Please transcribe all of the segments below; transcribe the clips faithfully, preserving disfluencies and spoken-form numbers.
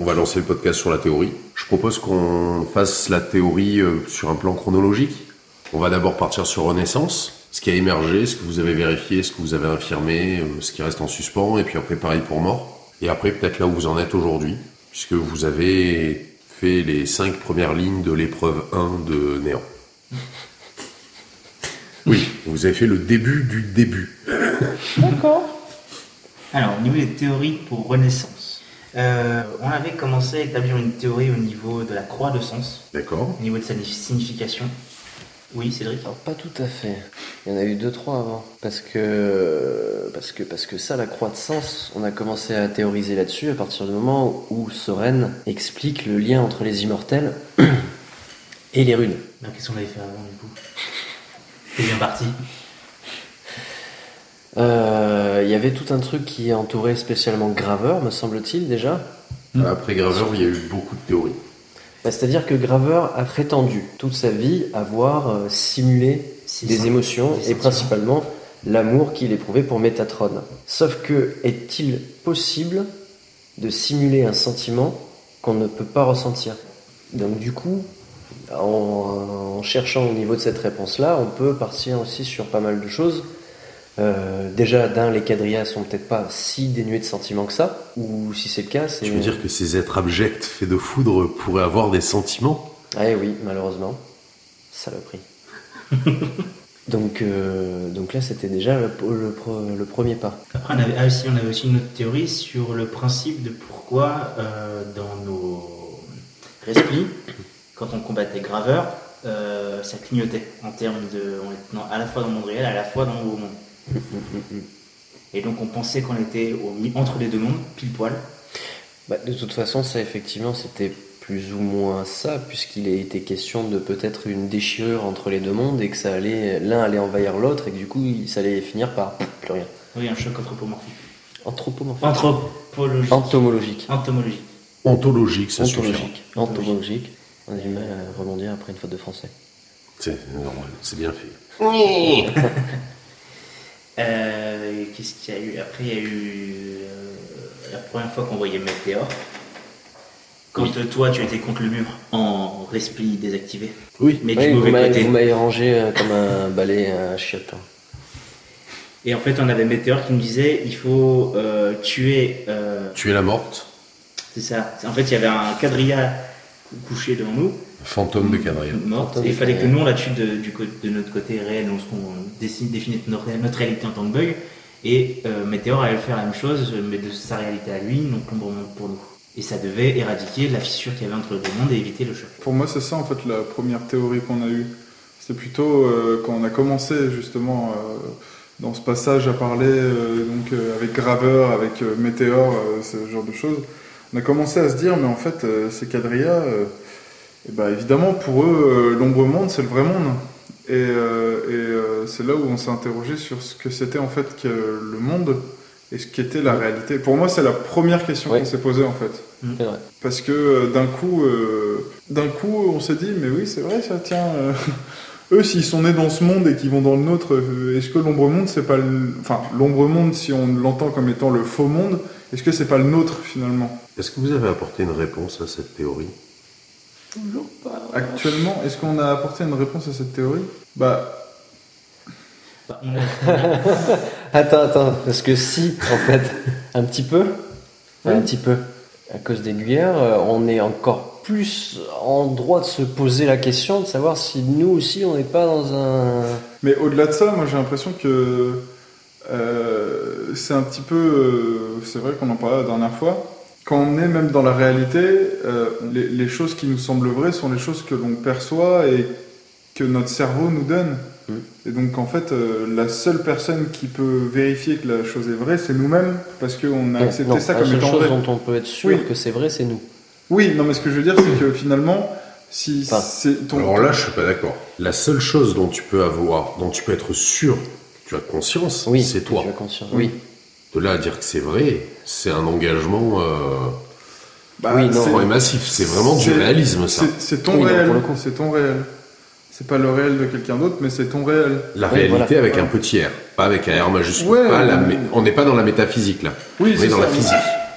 on va lancer le podcast sur la théorie. Je propose qu'on fasse la théorie euh, sur un plan chronologique. On va d'abord partir sur Renaissance, ce qui a émergé, ce que vous avez vérifié, ce que vous avez infirmé, euh, ce qui reste en suspens, et puis après pareil pour Mort. Et après peut-être là où vous en êtes aujourd'hui, puisque vous avez fait les cinq premières lignes de l'épreuve un de Néant. Oui, vous avez fait le début du début. D'accord. Alors, au niveau des théories pour Renaissance, euh, on avait commencé à établir une théorie au niveau de la croix de sens, D'accord. au niveau de sa signification. Oui, Cédric. Alors, pas tout à fait. Il y en a eu deux, trois avant. Parce que, parce que, parce que ça, la croix de sens, on a commencé à théoriser là-dessus à partir du moment où Soren explique le lien entre les immortels et les runes. Ben, qu'est-ce qu'on avait fait avant, du coup? C'est bien parti. Euh, il y avait tout un truc qui entourait spécialement Graveur, me semble-t-il, déjà. Après Graveur, il y a eu beaucoup de théories. Bah, c'est-à-dire que Graveur a prétendu toute sa vie avoir euh, simulé Si, des ça, émotions des et principalement l'amour qu'il éprouvait pour Métatron. Sauf que, est-il possible de simuler un sentiment qu'on ne peut pas ressentir? Donc du coup, en, en cherchant au niveau de cette réponse-là, on peut partir aussi sur pas mal de choses. Euh, déjà, d'un, les quadrillas sont peut-être pas si dénués de sentiments que ça, ou si c'est le cas, c'est... Tu veux dire que ces êtres abjects faits de foudre pourraient avoir des sentiments? Ah oui, malheureusement. Saloperie. donc, euh, donc là, c'était déjà le, le, le premier pas. Après, on avait, ah, aussi, on avait aussi une autre théorie sur le principe de pourquoi, euh, dans nos respi, quand on combattait Graveur, euh, ça clignotait en termes de... On était à la fois dans le monde réel, à la fois dans le nouveau monde. Et donc on pensait qu'on était au, entre les deux mondes, pile poil. Bah, de toute façon, ça effectivement, c'était plus ou moins ça, puisqu'il a été question de peut-être une déchirure entre les deux mondes et que ça allait, l'un allait envahir l'autre et que du coup, ça allait finir par plus rien. Oui, un choc anthropomorphique. Anthropomorphique. Anthropologique. Entomologique. Entomologique. Ontologique, ça suffit. Ontologique. Entomologique. On a du mal à rebondir après une faute de français. C'est normal, c'est bien fait. Oui. euh, Qu'est-ce qu'il y a eu? Après, il y a eu euh, la première fois qu'on voyait Météor. Quand oui. Toi, tu étais contre le mur en respi désactivé. Oui, mais oui, du mauvais vous m'avez, côté. Vous m'avez rangé euh, comme un balai à chiottes. Et en fait, on avait Météor qui nous disait il faut euh, tuer. Euh, tuer la morte. C'est ça. En fait, il y avait un quadrilla couché devant nous. Fantôme de quadrilla. Morte. Et il fallait que nous, on la tue de, du, de notre côté réel, donc on décide, définit notre, notre réalité en tant que bug. Et euh, Météor allait faire la même chose, mais de sa réalité à lui, donc l'ombre monde pour nous. Et ça devait éradiquer la fissure qu'il y avait entre les deux mondes et éviter le choc. Pour moi, c'est ça en fait la première théorie qu'on a eue. C'était plutôt euh, quand on a commencé justement euh, dans ce passage à parler euh, donc, euh, avec Graveur, avec euh, Météor, euh, ce genre de choses. On a commencé à se dire, mais en fait, euh, ces quadrillas, euh, et bah, évidemment, pour eux, euh, l'ombre monde, c'est le vrai monde. Et, euh, et euh, c'est là où on s'est interrogé sur ce que c'était en fait que le monde et ce qu'était la réalité. Pour moi, c'est la première question oui. qu'on s'est posée en fait. C'est vrai. Parce que euh, d'un coup, euh, d'un coup, on s'est dit, mais oui, c'est vrai, ça tient. Euh, eux, s'ils sont nés dans ce monde et qu'ils vont dans le nôtre, euh, est-ce que l'ombre monde, c'est pas le... Enfin, l'ombre monde, si on l'entend comme étant le faux monde, est-ce que c'est pas le nôtre finalement? Est-ce que vous avez apporté une réponse à cette théorie? Toujours pas. Actuellement, est-ce qu'on a apporté une réponse à cette théorie? Bah. attends, attends, parce que si, en fait, un petit peu, enfin, un petit peu, à cause des Guyères, on est encore plus en droit de se poser la question de savoir si nous aussi on n'est pas dans un... Mais au-delà de ça, moi j'ai l'impression que euh, c'est un petit peu, euh, c'est vrai qu'on en parlait la dernière fois, quand on est même dans la réalité, euh, les, les choses qui nous semblent vraies sont les choses que l'on perçoit et que notre cerveau nous donne. Mmh. Et donc en fait, euh, la seule personne qui peut vérifier que la chose est vraie, c'est nous-mêmes, parce qu'on a accepté non, ça comme étant vrai. La seule chose dont on peut être sûr oui. que c'est vrai, c'est nous. Oui, non mais ce que je veux dire, c'est que finalement, si enfin, c'est ton... Alors là, je suis pas d'accord. La seule chose dont tu peux avoir, dont tu peux être sûr, tu as conscience, oui, c'est toi. Tu as conscience. Oui. De là à dire que c'est vrai, c'est un engagement euh, bah, oui, non, c'est, massif. C'est vraiment c'est, du réalisme, ça. C'est, c'est ton oui, réel. Non, c'est ton réel. C'est pas le réel de quelqu'un d'autre, mais c'est ton réel. La oui, réalité voilà. avec ouais. un petit R, pas avec un R majuscule. Ouais, pas ouais, la, ouais. On n'est pas dans la métaphysique là. Oui, on c'est est dans ça, la physique.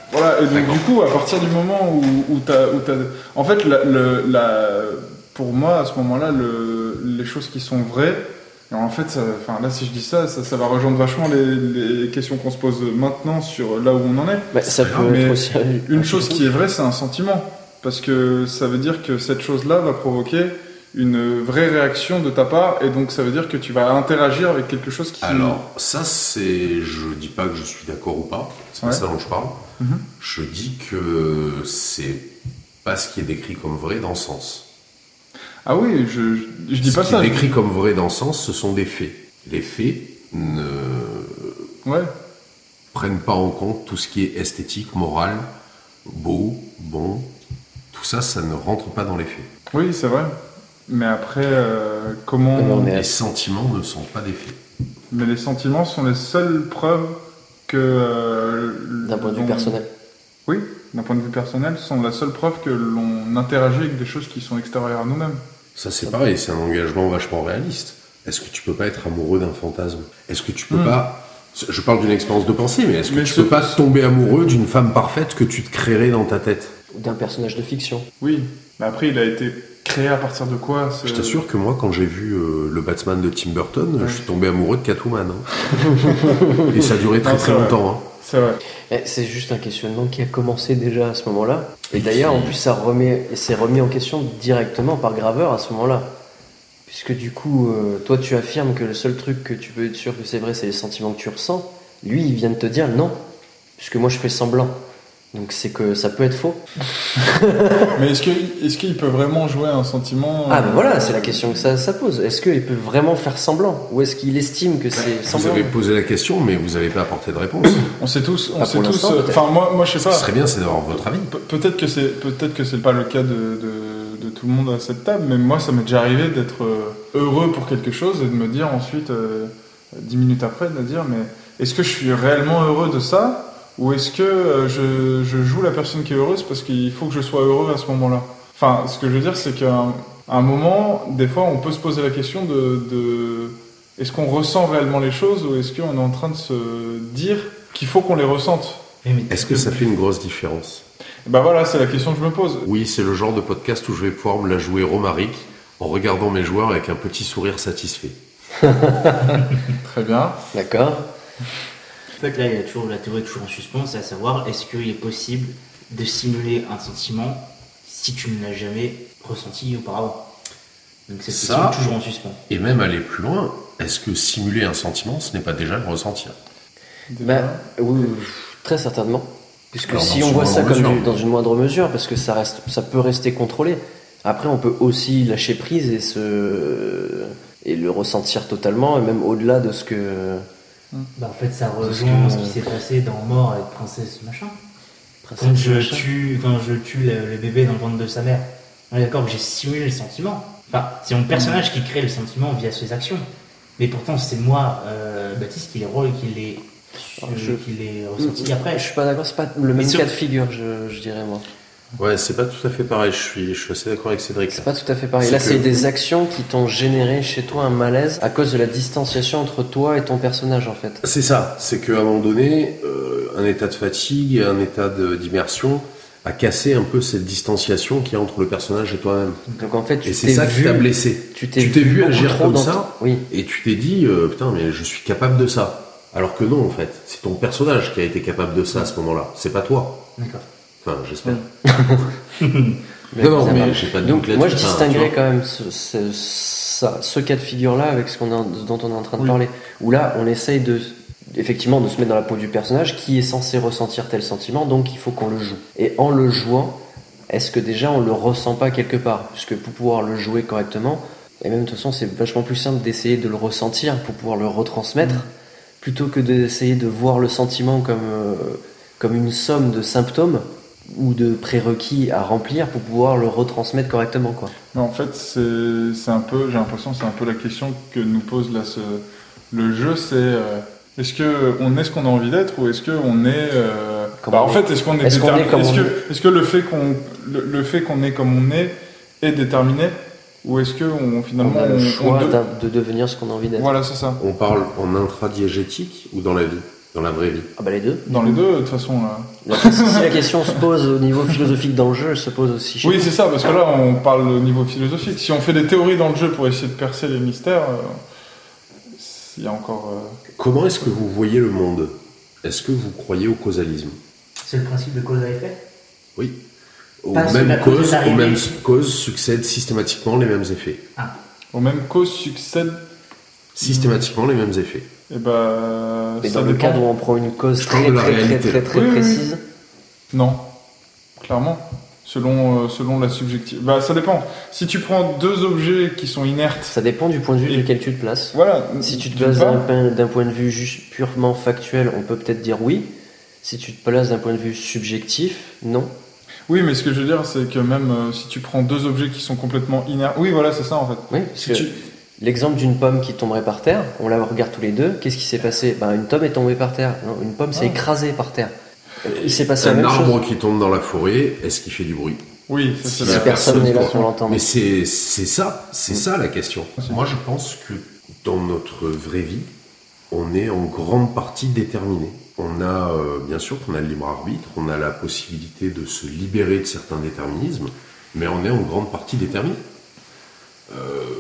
Voilà, et donc D'accord. du coup, à partir du moment où, où t'as, où t'as... En fait, la, le, la, pour moi, à ce moment-là, le, les choses qui sont vraies, et en fait, ça, enfin, là, si je dis ça, ça, ça va rejoindre vachement les, les questions qu'on se pose maintenant sur là où on en est. Bah, ça peut Mais être aussi... Une chose qui est vraie, c'est un sentiment. Parce que ça veut dire que cette chose-là va provoquer une vraie réaction de ta part, et donc ça veut dire que tu vas interagir avec quelque chose qui... Alors, ça, c'est. Je dis pas que je suis d'accord ou pas, c'est Ouais. pas ça dont je parle. Mhm. Je dis que c'est pas ce qui est décrit comme vrai dans le sens. Ah oui, je, je, je dis ce pas qui ça. est je- décrit comme vrai dans le sens, ce sont des faits. Les faits ne Ouais. prennent pas en compte tout ce qui est esthétique, moral, beau, bon. Tout ça, ça ne rentre pas dans les faits. Oui, c'est vrai. Mais après, euh, comment... Non, mais- Les sentiments ne sont pas des faits. Mais les sentiments sont les seules preuves que... euh, D'un point de vue dont- personnel. Oui, d'un point de vue personnel, sont la seule preuve que l'on interagit avec des choses qui sont extérieures à nous-mêmes. Ça, c'est pareil, c'est un engagement vachement réaliste. Est-ce que tu peux pas être amoureux d'un fantasme? Est-ce que tu peux Hmm. pas... Je parle d'une expérience de pensée, mais est-ce que Mais tu ce- peux pas tomber amoureux d'une femme parfaite que tu te créerais dans ta tête? Ou d'un personnage de fiction. Oui, mais après, il a été créé à partir de quoi ce- Je t'assure que moi, quand j'ai vu euh, le Batman de Tim Burton, Ouais. je suis tombé amoureux de Catwoman. hein. Et ça a duré très Non, très c'est vrai. longtemps. hein. C'est vrai. Eh, C'est juste un questionnement qui a commencé déjà à ce moment-là. Et Et d'ailleurs, qui- en plus, ça remet, et c'est remis en question directement par Graveur à ce moment-là. Puisque du coup, euh, toi, tu affirmes que le seul truc que tu peux être sûr que c'est vrai, c'est les sentiments que tu ressens. Lui, il vient de te dire non, puisque moi, je fais semblant. Donc c'est que ça peut être faux. Mais est-ce que, est-ce qu'il peut vraiment jouer un sentiment Ah ben euh, voilà, c'est la question que ça, ça pose. Est-ce qu'il peut vraiment faire semblant? Ou est-ce qu'il estime que c'est Vous semblant? avez posé la question, mais vous n'avez pas apporté de réponse. On sait tous, on Pas sait pour tous. l'instant, euh, peut-être. Enfin, moi, moi, je sais Ce pas. qui serait bien, c'est d'avoir votre avis. Pe- Peut-être que c'est peut-être que c'est pas le cas de, de, de tout le monde à cette table, mais moi ça m'est déjà arrivé d'être euh, heureux pour quelque chose et de me dire ensuite euh, dix minutes après de me dire mais est-ce que je suis réellement heureux de ça ou est-ce que euh, je, je joue la personne qui est heureuse parce qu'il faut que je sois heureux à ce moment-là. Enfin, ce que je veux dire c'est qu'à un, à un moment, des fois, on peut se poser la question de, de est-ce qu'on ressent réellement les choses ou est-ce qu'on est en train de se dire qu'il faut qu'on les ressente. Oui, mais Est-ce que ça fait une grosse différence? Bah voilà, c'est la question que je me pose. Oui, c'est le genre de podcast où je vais pouvoir me la jouer romarique en regardant mes joueurs avec un petit sourire satisfait. Très bien. D'accord. En fait, là, il y a toujours, la théorie est toujours en suspens, c'est à savoir, est-ce qu'il est possible de simuler un sentiment si tu ne l'as jamais ressenti auparavant? Donc cette Ça- question est toujours en suspens. Et même aller plus loin, est-ce que simuler un sentiment, ce n'est pas déjà le ressentir? Déjà. Bah, oui, très certainement. Puisque Alors, si dans on une voit ça moindre comme mesure. du- dans une moindre mesure, parce que ça, reste, ça peut rester contrôlé. Après, on peut aussi lâcher prise et, se, et le ressentir totalement, et même au-delà de ce que. Bah, en fait, ça Parce rejoint que- ce qui s'est passé dans Mort avec Princesse machin. Princesse Quand je, machin. tue, quand je tue le, le bébé dans le ventre de sa mère, on est d'accord que j'ai simulé le sentiment. Enfin, c'est mon personnage qui crée le sentiment via ses actions. Mais pourtant, c'est moi, euh, Baptiste, qui l'ai re- qui l'ai Ah, je- qui l'ai ressenti Je après. suis pas d'accord, c'est pas le même sur- cas de figure, je, je dirais moi. Ouais, c'est pas tout à fait pareil, je suis, je suis assez d'accord avec Cédric. C'est pas tout à fait pareil. C'est Là, que- c'est des actions qui t'ont généré chez toi un malaise à cause de la distanciation entre toi et ton personnage, en fait. C'est ça, c'est qu'à un moment donné, euh, un état de fatigue, un état de- d'immersion a cassé un peu cette distanciation qu'il y a entre le personnage et toi-même. Donc en fait, tu Et c'est t'es ça qui vu, t'a blessé. tu t'es Tu t'es vu beaucoup agir trop comme dans ça. ton- Oui. Et tu t'es dit, euh, putain, mais je suis capable de ça. Alors que non, en fait, c'est ton personnage qui a été capable de ça à ce moment-là. C'est pas toi. D'accord. Enfin, j'espère. Mais Non, non, ça mais va. j'ai pas de Donc doute là-dessus. moi je Enfin, distinguerais tu quand même ce, ce, ça- ce cas de figure-là avec ce qu'on est en- dont on est en train de Oui. parler. Où là on essaye de effectivement de se mettre dans la peau du personnage qui est censé ressentir tel sentiment, donc il faut qu'on le joue. Et en le jouant, est-ce que déjà on le ressent pas quelque part? Puisque pour pouvoir le jouer correctement, et même de toute façon c'est vachement plus simple d'essayer de le ressentir pour pouvoir le retransmettre, plutôt que d'essayer de voir le sentiment comme, euh, comme une somme de symptômes ou de prérequis à remplir pour pouvoir le retransmettre correctement, quoi. Mais en fait, c'est c'est un peu, j'ai l'impression, que c'est un peu la question que nous pose là ce, le jeu, c'est euh, est-ce que on est ce qu'on a envie d'être ou est-ce que on est, euh, Comme bah, on en est. fait, est-ce qu'on est, Est-ce qu'on déterminé est comme Est-ce on que, est-ce que le fait qu'on, le, le fait qu'on est comme on est est déterminé ou est-ce que on, finalement On a le on- choix on de- d'un- de devenir ce qu'on a envie d'être. voilà, c'est ça. On parle en intradiégétique ou dans la vie? dans la vraie vie? Ah bah les deux. Dans les deux, de toute façon. Là. La, si la question se pose au niveau philosophique dans le jeu, elle se pose aussi chez Oui, nous. c'est ça, parce que là, on parle au niveau philosophique. Si on fait des théories dans le jeu pour essayer de percer les mystères, euh, il y a encore... Euh... Comment est-ce que vous voyez le monde? Est-ce que vous croyez au causalisme? C'est le principe de cause à effet. Oui. Aux Pas sur la mêmes cause causes, arrivée. aux mêmes causes succèdent systématiquement les mêmes effets. Aux mêmes causes succèdent... Systématiquement les mêmes effets. Et bah... Mais ça dans le dépend. cadre où on prend une cause Je très parle de la très, très réalité. très très Oui, oui, oui. précise, Non, clairement. Selon, euh, selon la subjective. Bah, ça dépend. Si tu prends deux objets qui sont inertes, ça dépend du point de vue Et- duquel tu te places. voilà. Si tu te d'une places part, d'un point- d'un point de vue juste purement factuel, on peut peut-être dire oui. Si tu te places d'un point de vue subjectif, non. Oui, mais ce que je veux dire, c'est que même euh, si tu prends deux objets qui sont complètement inertes. Oui, voilà, c'est ça en fait. Oui, parce Si que tu- l'exemple d'une pomme qui tomberait par terre, on la regarde tous les deux. Qu'est-ce qui s'est passé? Ben, une pomme est tombée par terre. Non, une pomme s'est Ah. écrasée par terre. Il s'est passé la Un même arbre chose. qui tombe dans la forêt, est-ce qu'il fait du bruit? Oui, ça, Si c'est Si la la personne n'est là quoi. pour l'entendre. Mais c'est c'est ça, c'est ça la question. C'est- Moi, je pense que dans notre vraie vie, on est en grande partie déterminé. On a, euh, bien sûr qu'on a le libre arbitre, on a la possibilité de se libérer de certains déterminismes, mais on est en grande partie déterminé. Euh,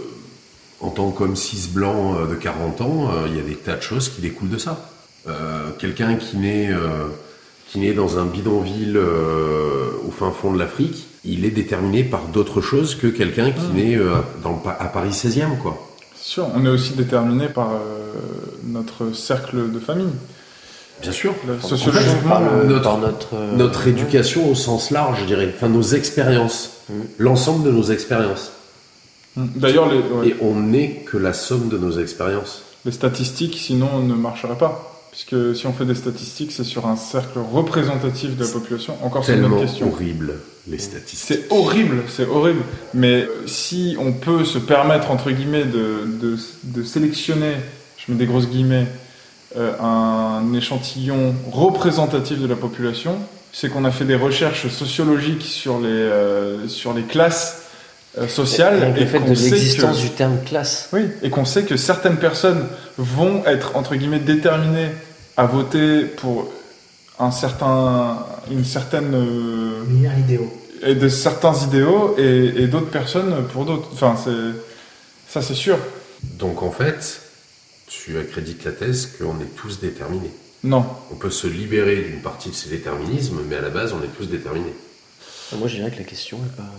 en tant qu'homme cis blanc euh, de quarante ans, euh, il y a des tas de choses qui découlent de ça. Euh, quelqu'un qui naît, euh, qui naît dans un bidonville euh, au fin fond de l'Afrique, il est déterminé par d'autres choses que quelqu'un qui Ah. naît euh, dans, le pa- à Paris seizième, quoi. C'est sûr, on est aussi déterminé par euh, notre cercle de famille. Bien sûr. Là, Par sociologiquement, le- notre- par notre, euh, Notre éducation au sens large, je dirais, enfin nos expériences, Mm. l'ensemble de nos expériences. d'ailleurs, les, ouais, Et on n'est que la somme de nos expériences. les statistiques, sinon, ne marcheraient pas. Puisque si on fait des statistiques, c'est sur un cercle représentatif de la population. Encore, c'est une Tellement bonne question. horrible, les statistiques. C'est horrible, c'est horrible. Mais euh, si on peut se permettre, entre guillemets, de, de, de sélectionner, je mets des grosses guillemets, euh, un échantillon représentatif de la population, c'est qu'on a fait des recherches sociologiques sur les, euh, sur les classes euh, sociales. Rien que le fait qu'on de sait l'existence que- du terme classe. Oui, et qu'on sait que certaines personnes vont être, entre guillemets, déterminées à voter pour un certain, une certaine... euh, Univers idéaux. et de certains idéaux et, et d'autres personnes pour d'autres. Enfin, c'est ça, c'est sûr. Donc en fait, tu accrédites la thèse qu'on est tous déterminés. Non. On peut se libérer d'une partie de ces déterminismes, mais à la base, on est tous déterminés. Moi, je dirais que la question n'est pas,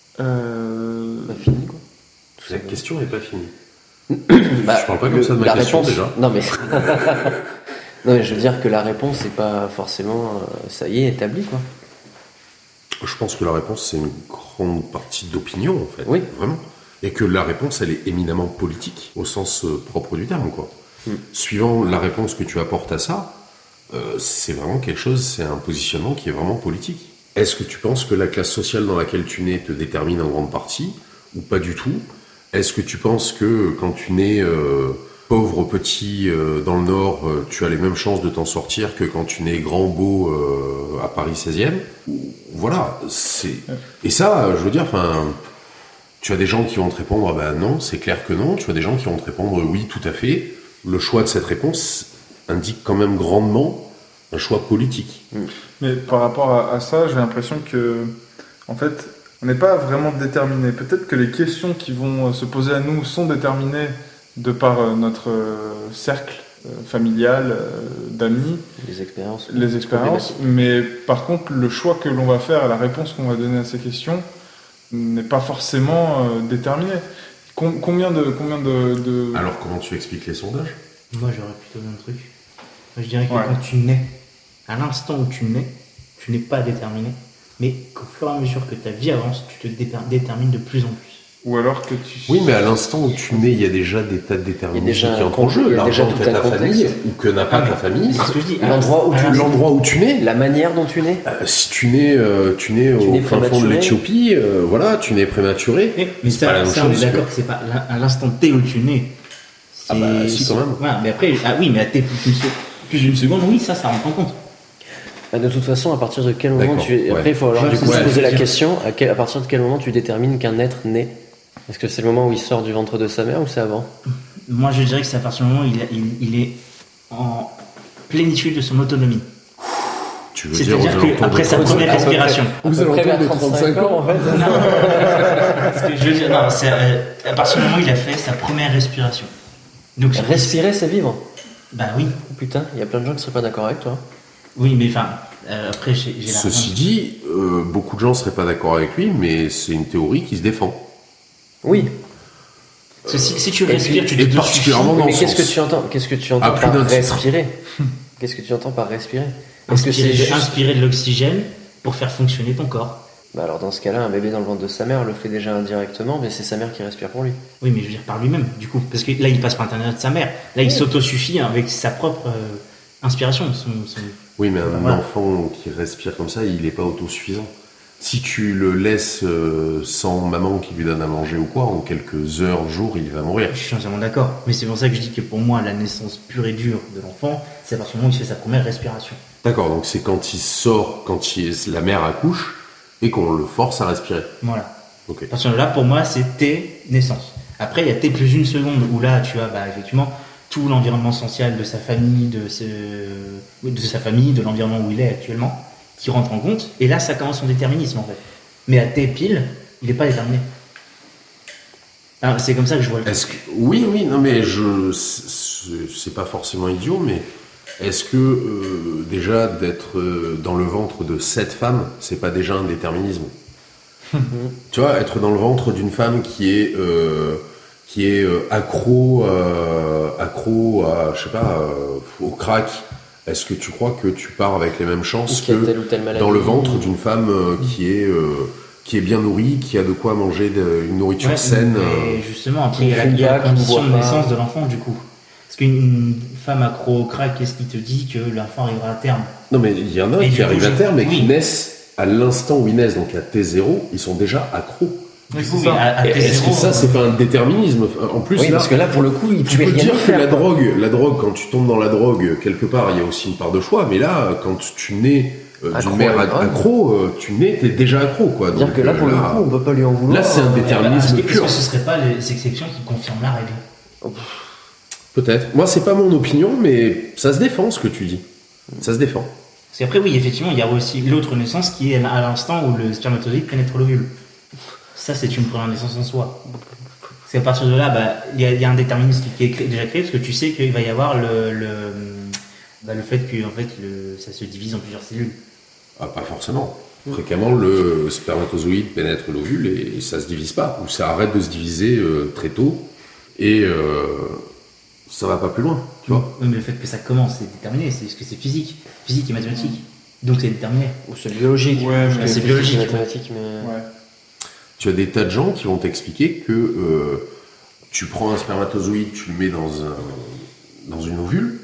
Euh... pas finie, quoi. Tout La simplement. question n'est pas finie. Bah, je parle pas comme le- ça de ma la question, réponse- déjà. Non, mais... non, mais je veux dire que la réponse n'est pas forcément, euh, ça y est, établie, quoi. Je pense que la réponse, c'est une grande partie d'opinion, en fait. Oui. Vraiment. Et que la réponse, elle est éminemment politique, au sens euh, propre du terme, quoi. Hmm. Suivant la réponse que tu apportes à ça, euh, c'est vraiment quelque chose, c'est un positionnement qui est vraiment politique. Est-ce que tu penses que la classe sociale dans laquelle tu nais te détermine en grande partie, ou pas du tout? Est-ce que tu penses que quand tu nais euh, pauvre petit euh, dans le Nord, euh, tu as les mêmes chances de t'en sortir que quand tu nais grand beau euh, à Paris seizième? Voilà, c'est... Et ça, je veux dire, enfin... Tu as des gens qui vont te répondre ah ben non, c'est clair que non. Tu as des gens qui vont te répondre oui, tout à fait. Le choix de cette réponse indique quand même grandement un choix politique. Mais par rapport à, à ça, j'ai l'impression que, en fait, on n'est pas vraiment déterminé. Peut-être que les questions qui vont euh, se poser à nous sont déterminées de par euh, notre euh, cercle euh, familial, euh, d'amis, Les expériences. les expériences. Mais par contre, le choix que l'on va faire et la réponse qu'on va donner à ces questions n'est pas forcément euh, déterminé. Com- combien de combien de, de... Alors comment tu expliques les sondages? Moi, j'aurais plutôt un truc. Moi, je dirais que Ouais. quand tu nais, à l'instant où tu nais, tu n'es pas déterminé, mais qu'au fur et à mesure que ta vie avance, tu te dé- détermines de plus en plus. Ou alors que tu... Oui, mais à l'instant où tu nais, il y a déjà des tas de déterminants Il y a déjà qui un entrent en con- jeu. il y a déjà L'argent tout qu'a un ta contexte. famille ou que n'a pas ta famille. C'est ce que je dis. L'endroit où à tu- l'instant- L'endroit où tu nais. La manière dont tu nais. Euh, si tu nais, euh, tu nais Tu au nais fin fond de prématuré. l'Éthiopie, euh, voilà, tu nais prématuré. Mais, mais C'est pas la ça, même ça, on est chose d'accord que- que c'est pas l'in- à l'instant T où tu nais. Ah bah, C'est- si, quand même. Voilà, mais après, ah oui, mais à T plus une, se- plus d'une seconde, oui, ça, ça rentre en compte. Bah, de toute façon, à partir de quel moment D'accord, tu es... Après, ouais. il faut alors Ouais, du coup c'est se ça, poser la c'est- question à, quel- à partir de quel moment tu détermines qu'un être naît? Est-ce que c'est le moment où il sort du ventre de sa mère ou c'est avant? Moi, je dirais que c'est à partir du moment où il, il, il est en plénitude de son autonomie. Tu veux dire C'est-à-dire aux alentours qu'après de sa trente-cinq première ans. respiration. À Aux peu près alentours vers de trente-cinq ans, en fait. Non, ce que je veux dire, non, c'est euh, à partir du moment où il a fait sa première respiration. Donc, Respirer, c'est vivre. Bah oui, Putain, il y a plein de gens qui seraient pas d'accord avec toi. oui, mais enfin, euh, après j'ai, j'ai la Ceci raison. dit, euh, beaucoup de gens seraient pas d'accord avec lui, mais c'est une théorie qui se défend. Oui. Parce que si, si tu Et respires, puis- tu et te particulièrement suffis. dans mais le qu'est-ce que sens. tu entends Qu'est-ce que tu entends À plus par d'un titre. respirer Qu'est-ce que tu entends par respirer Est-ce que c'est Inspirer, juste... inspirer de l'oxygène pour faire fonctionner ton corps. Bah alors dans ce cas-là, un bébé dans le ventre de sa mère le fait déjà indirectement, mais c'est sa mère qui respire pour lui. Oui, mais je veux dire par lui-même, du coup. Parce que là, il passe par l'intérieur de sa mère. Là, il s'autosuffit avec sa propre euh, inspiration. Son, son... Oui, mais un Voilà. enfant qui respire comme ça, il n'est pas autosuffisant. Si tu le laisses euh, sans maman qui lui donne à manger ou quoi, en quelques heures, jours, il va mourir. Je suis entièrement d'accord. Mais c'est pour ça que je dis que pour moi, la naissance pure et dure de l'enfant, c'est à partir du moment où il fait sa première respiration. D'accord, donc c'est quand il sort, quand il, la mère accouche, et qu'on le force à respirer. Voilà. Ok. À partir de là, pour moi, c'est T naissance. Après, il y a T plus une seconde où là, tu as bah, effectivement tout l'environnement social de sa famille, de, ce... de sa famille, de l'environnement où il est actuellement, qui rentre en compte. Et là, ça commence son déterminisme en fait. Mais à T pile, il n'est pas déterminé. Alors, c'est comme ça que je vois le Est-ce que oui, oui, non, mais je, c'est c'est pas forcément idiot, mais est-ce que euh, déjà d'être euh, dans le ventre de cette femme, c'est pas déjà un déterminisme? Tu vois, être dans le ventre d'une femme qui est euh, qui est euh, accro, euh, accro à, je sais pas, euh, au crack. Est-ce que tu crois que tu pars avec les mêmes Ou chances qu'il y a que telle ou telle maladie. dans le ventre d'une femme euh, qui est euh, qui est bien nourrie, qui a de quoi manger de, une nourriture Ouais, saine? mais euh, justement, après, il y a la, il y a la Qui ne condition boit de pas. naissance de l'enfant, du coup. Parce qu'une femme accro au crack, qu'est-ce qui te dit que l'enfant arrivera à terme? Non, mais il y en a Et qui du arrivent coup, à terme et qui oui. naissent à l'instant où ils naissent, donc à T zéro, ils sont déjà accros. Du c'est coup, ça. à, à Et T Est-ce zéro, que ça, c'est pas un déterminisme? En plus, Oui, là, parce que là, pour le coup, il tu pouvait peux rien dire y que faire. la quoi. drogue, la drogue, quand tu tombes dans la drogue, quelque part, il y a aussi une part de choix. Mais là, quand tu nais euh, Accro d'une mère à une drogue. accro, euh, tu nais, t'es déjà accro, quoi. C'est-à-dire Donc, que là, euh, pour le coup, on peut pas lui en vouloir. là, c'est un euh, déterminisme. est-ce que, est-ce pur. que ce serait pas les exceptions qui confirment la règle? Peut-être. Moi, c'est pas mon opinion, mais ça se défend, ce que tu dis. Ça se défend. Parce qu'après, oui, effectivement, il y a aussi l'autre naissance qui est à l'instant où le spermatozoïde pénètre l'ovule. Ça, c'est une première naissance en soi. C'est à partir de là, bah, il y, a- il y a un déterminisme qui est cré- déjà créé, parce que tu sais qu'il va y avoir le, le, bah, le fait que en fait, le, ça se divise en plusieurs cellules. Ah, pas forcément. Fréquemment, le spermatozoïde pénètre l'ovule et ça se divise pas, ou ça arrête de se diviser euh, très tôt, et euh, ça va pas plus loin, tu vois. Oui, mais le fait que ça commence, c'est déterminé, c'est parce que c'est physique, physique et mathématique. Donc c'est déterminé. Ou c'est biologique. Ouais, Parce mais que c'est physique, biologique, mathématique, mais... Ouais. Tu as des tas de gens qui vont t'expliquer que euh, tu prends un spermatozoïde, tu le mets dans, un, dans une ovule,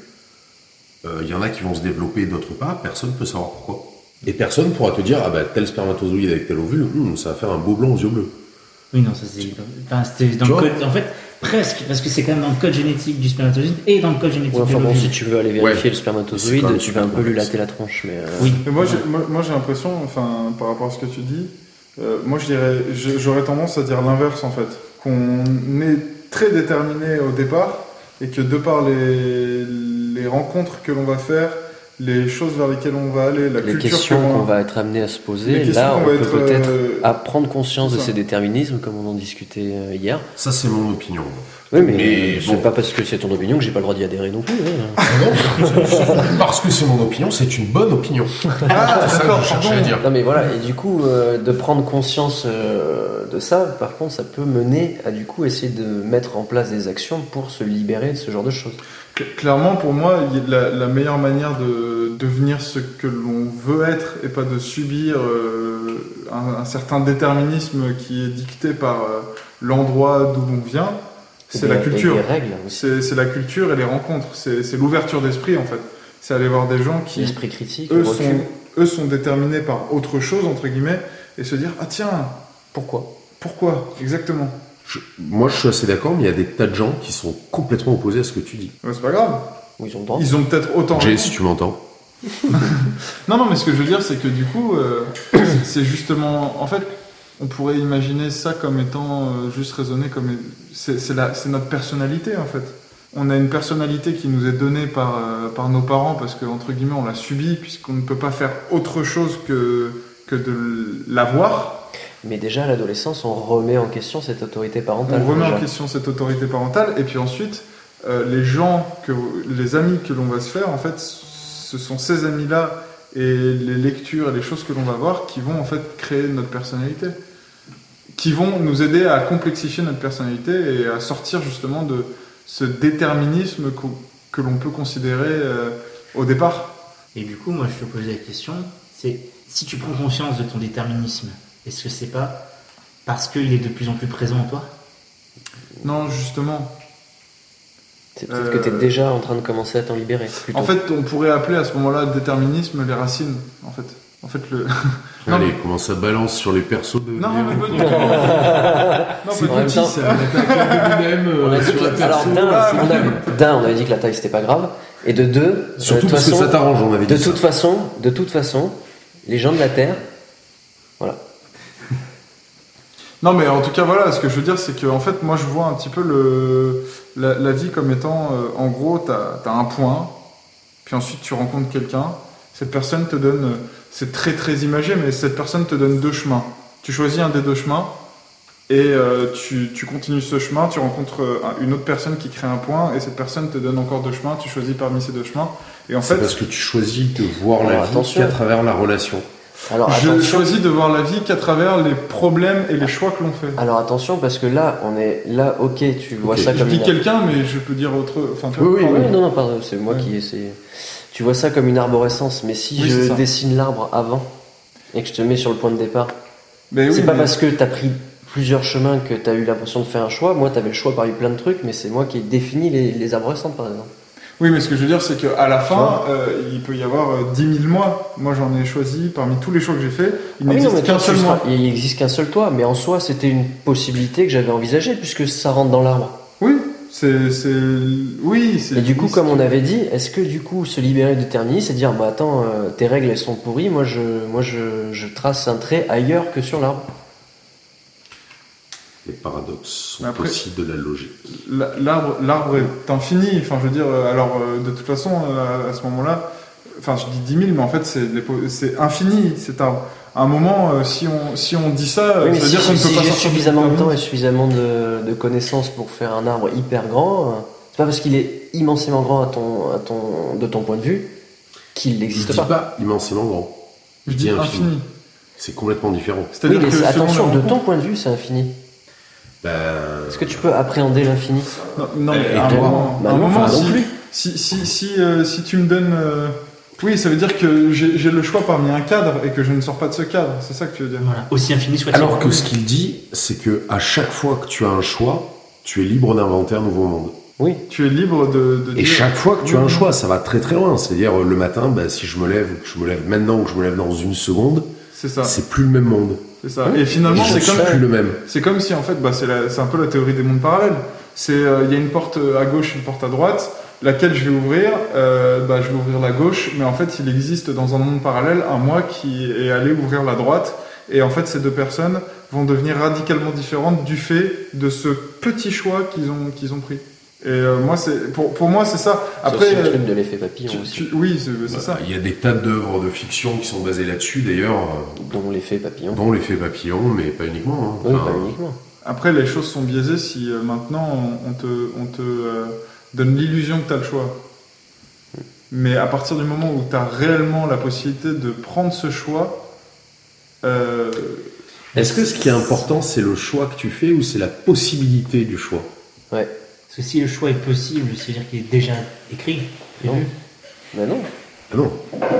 il y en a qui vont se développer, d'autres pas, personne ne peut savoir pourquoi. Et personne pourra te dire, ah bah tel spermatozoïde avec tel ovule, hum, ça va faire un beau blanc aux yeux bleus. Oui, non, ça c'est. Enfin, c'était dans Tu le vois code. En fait, presque, parce que c'est quand même dans le code génétique du spermatozoïde et dans le code génétique Ouais, enfin de bon, l'ovule. si tu veux aller vérifier Ouais. le C'est spermatozoïde, quand même tu vas un super peu lui complexe. latter la tronche, mais... euh, Oui. Mais moi, j'ai, moi, moi, j'ai l'impression, enfin, par rapport à ce que tu dis, euh, moi, je dirais, je- j'aurais tendance à dire l'inverse, en fait. Qu'on est très déterminé au départ et que de par les, les rencontres que l'on va faire, les choses vers lesquelles on va aller, la Les culture questions que l'on- qu'on va être amené à se les poser, questions là, qu'on on va peut être, peut-être euh, à prendre conscience de c'est ça. ces déterminismes, comme on en discutait euh, hier. Ça, c'est mon opinion. Oui, mais, Mais c'est bon. pas parce que c'est ton opinion que j'ai pas le droit d'y adhérer non plus. hein. Parce que c'est mon opinion, c'est une bonne opinion. Ah, C'est ça que d'accord, je cherchais à pardon. dire. Non mais voilà, et du coup, euh, de prendre conscience euh, de ça, par contre, ça peut mener à du coup essayer de mettre en place des actions pour se libérer de ce genre de choses. Cl- Clairement, pour moi, il y a la, la meilleure manière de devenir ce que l'on veut être et pas de subir euh, un, un certain déterminisme qui est dicté par euh, l'endroit d'où l'on vient, c'est Et la des- et culture. des règles aussi. C'est c'est la culture et les rencontres. C'est c'est l'ouverture d'esprit, en fait. C'est aller voir des gens qui, L'esprit critique, eux le recul. sont, eux, sont déterminés par autre chose, entre guillemets, et se dire, ah tiens, Pourquoi pourquoi Exactement. Je- moi, je suis assez d'accord, mais il y a des tas de gens qui sont complètement opposés à ce que tu dis. Ouais, c'est pas grave. Ou ils ont le droit. Ils ont peut-être autant... Jay, si tu m'entends. Non, non, mais ce que je veux dire, c'est que du coup, euh, c'est- c'est justement. En fait, on pourrait imaginer ça comme étant euh, juste raisonné comme. C'est c'est la- c'est notre personnalité, en fait. on a une personnalité qui nous est donnée par, euh, par nos parents parce que, entre guillemets, on l'a subie puisqu'on ne peut pas faire autre chose que, que de l'avoir. Mais déjà à l'adolescence, on remet en question cette autorité parentale. On remet déjà. en question cette autorité parentale et puis ensuite, euh, les gens, que, les amis que l'on va se faire, en fait, ce sont ces amis-là et les lectures et les choses que l'on va voir qui vont en fait créer notre personnalité, qui vont nous aider à complexifier notre personnalité et à sortir justement de ce déterminisme que, que l'on peut considérer euh, au départ. Et du coup, moi, je te posais la question, c'est si tu prends conscience de ton déterminisme, est-ce que c'est pas parce qu'il est de plus en plus présent en toi ? Non, justement. C'est peut-être Euh, que tu es déjà en train de commencer à t'en libérer. Plutôt. En fait, on pourrait appeler à ce moment-là déterminisme les racines. En fait, en fait le. Non, Allez, mais- comment ça balance sur les persos de Non, Léo. mais pas du tout. Non, C'est pas En même petit, temps- ça, l'attaque de lui-même On a euh, dit sur que, la alors perso. d'un, Ah, on avait, d'un, on avait dit que la taille c'était pas grave, et de deux, euh, Surtout de toute parce que façon, ça t'arrange, on avait de dit toute ça. façon, de toute façon, les gens de la Terre, voilà. Non, mais en tout cas, voilà, ce que je veux dire, c'est que en fait, moi, je vois un petit peu le, la, la vie comme étant, euh, en gros, t'as as un point, puis ensuite tu rencontres quelqu'un, cette personne te donne, euh, c'est très très imagé, mais cette personne te donne deux chemins. Tu choisis un des deux chemins, et euh, tu, tu continues ce chemin, tu rencontres euh, une autre personne qui crée un point, et cette personne te donne encore deux chemins, tu choisis parmi ces deux chemins, et en C'est fait, parce que tu choisis de voir la Alors, vie attention. qu'à travers la relation. Alors je attention, choisis de voir la vie qu'à travers les problèmes et les choix que l'on fait. alors attention parce que là, on est là, ok, tu vois Ok, ça Je comme dis une. quelqu'un, mais je peux dire autre. Enfin, tu vois, Oui, oui, Ah oui. oui, non, non, pardon, c'est moi Ouais. qui essaie. Tu vois ça comme une arborescence, mais si Oui, c'est je ça. dessine l'arbre avant et que je te mets sur le point de départ, Mais oui, c'est pas mais- parce que t'as pris plusieurs chemins que t'as eu l'impression de faire un choix. Moi, t'avais le choix parmi plein de trucs, mais c'est moi qui ai défini les, les arborescentes, par exemple. Oui, mais ce que je veux dire, c'est qu'à la Tu fin, vois euh, il peut y avoir euh, dix mille mois. Moi, j'en ai choisi parmi tous les choix que j'ai faits. Il Ah oui, non, n'existe mais toi, qu'un tu seul seras- moi. il existe qu'un seul toi, mais en soi, c'était une possibilité que j'avais envisagée puisque ça rentre dans l'arbre. Oui, c'est, c'est, oui, c'est. Et du coup, oui, comme c'est- on avait dit, est-ce que du coup, se libérer du déterminisme, c'est dire, bah attends, euh, tes règles elles sont pourries, moi je, moi je, je trace un trait ailleurs que sur l'arbre. Les paradoxes sont Mais après- aussi de la logique. La- L'arbre, l'arbre est infini. Enfin, je veux dire, euh, alors, euh, de toute façon, euh, à ce moment-là, enfin, je dis dix mille, mais en fait, c'est, les po- c'est infini, cet arbre. À un moment, euh, si on, si on dit ça, Oui, mais ça veut si, dire qu'on ne si peut pas j'ai sortir du suffisamment de temps et déterminisme. suffisamment de, de connaissances pour faire un arbre hyper grand, euh, c'est pas parce qu'il est immensément grand à ton, à ton, de ton point de vue qu'il Je n'existe dis pas. pas immensément grand. Je dis infini. C'est complètement différent. Oui, C'est-à-dire mais que c'est- selon attention, les de rencontres- ton point de vue, c'est infini. Ben, Est-ce que tu peux appréhender l'infini? Non, non, mais Et à un toi moment, Bah à un non, moment, enfin, non si, plus. si, si, si, euh, si tu me donnes. euh, Oui, ça veut dire que j'ai j'ai le choix parmi un cadre et que je ne sors pas de ce cadre. C'est ça que tu veux dire. Voilà. Aussi infini soit-il. alors que ce qu'il dit, c'est que à chaque fois que tu as un choix, tu es libre d'inventer un nouveau monde. Oui. Tu es libre de, de Et dire. chaque fois que tu as Oui, un oui. choix, ça va très très loin. C'est-à-dire euh, le matin, bah, si je me lève, que je me lève maintenant ou que je me lève dans une seconde, C'est ça. c'est plus le même monde. C'est ça. Et finalement, Et je c'est ne suis comme, plus le même. c'est comme si en fait, bah, c'est la- c'est un peu la théorie des mondes parallèles. C'est euh, il y a une porte à gauche, une porte à droite. Laquelle je vais ouvrir, euh, bah, je vais ouvrir la gauche, mais en fait, il existe dans un monde parallèle un moi qui est allé ouvrir la droite. Et en fait, ces deux personnes vont devenir radicalement différentes du fait de ce petit choix qu'ils ont, qu'ils ont pris. Et euh, moi, c'est, pour, pour moi, c'est ça. Après, Après, c'est le euh, truc de l'effet papillon tu- aussi. tu- oui, c'est, c'est Bah, ça. Il y a des tas d'œuvres de fiction qui sont basées là-dessus, d'ailleurs, euh, Dont l'effet papillon. dont l'effet papillon, mais pas uniquement. hein. Oui, Enfin, pas uniquement. Après, les choses sont biaisées si euh, maintenant on, on te, on te euh, donne l'illusion que tu as le choix. Mais à partir du moment où tu as réellement la possibilité de prendre ce choix, euh, Est-ce que ce qui est important, c'est le choix que tu fais ou c'est la possibilité du choix? Ouais. Parce que si le choix est possible, c'est-à-dire qu'il est déjà écrit, prévu. Ben non. Ah non.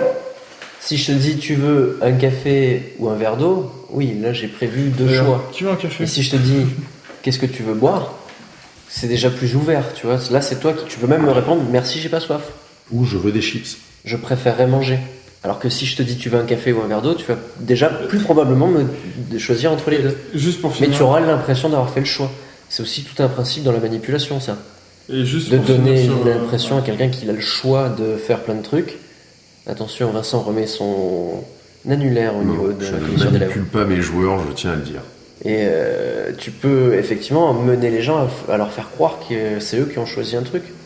Si je te dis tu veux un café ou un verre d'eau, oui, là j'ai prévu deux euh, choix. Tu veux un café Et si je te dis qu'est-ce que tu veux boire, c'est déjà plus ouvert, tu vois. Là c'est toi qui tu peux même me répondre merci, j'ai pas soif. Ou je veux des chips. Je préférerais manger. Alors que si je te dis tu veux un café ou un verre d'eau, tu vas déjà plus probablement me de choisir entre les deux. Juste pour Mais finir. tu auras l'impression d'avoir fait le choix. C'est aussi tout un principe dans la manipulation, ça. Et juste De pour donner finir sur, euh, l'impression à quelqu'un qu'il a le choix de faire plein de trucs. Attention, Vincent remet son annulaire au niveau de je la ne commission des lèvres. manipule pas mes joueurs, je tiens à le dire. Et euh, tu peux effectivement mener les gens à, f- à leur faire croire que c'est eux qui ont choisi un truc.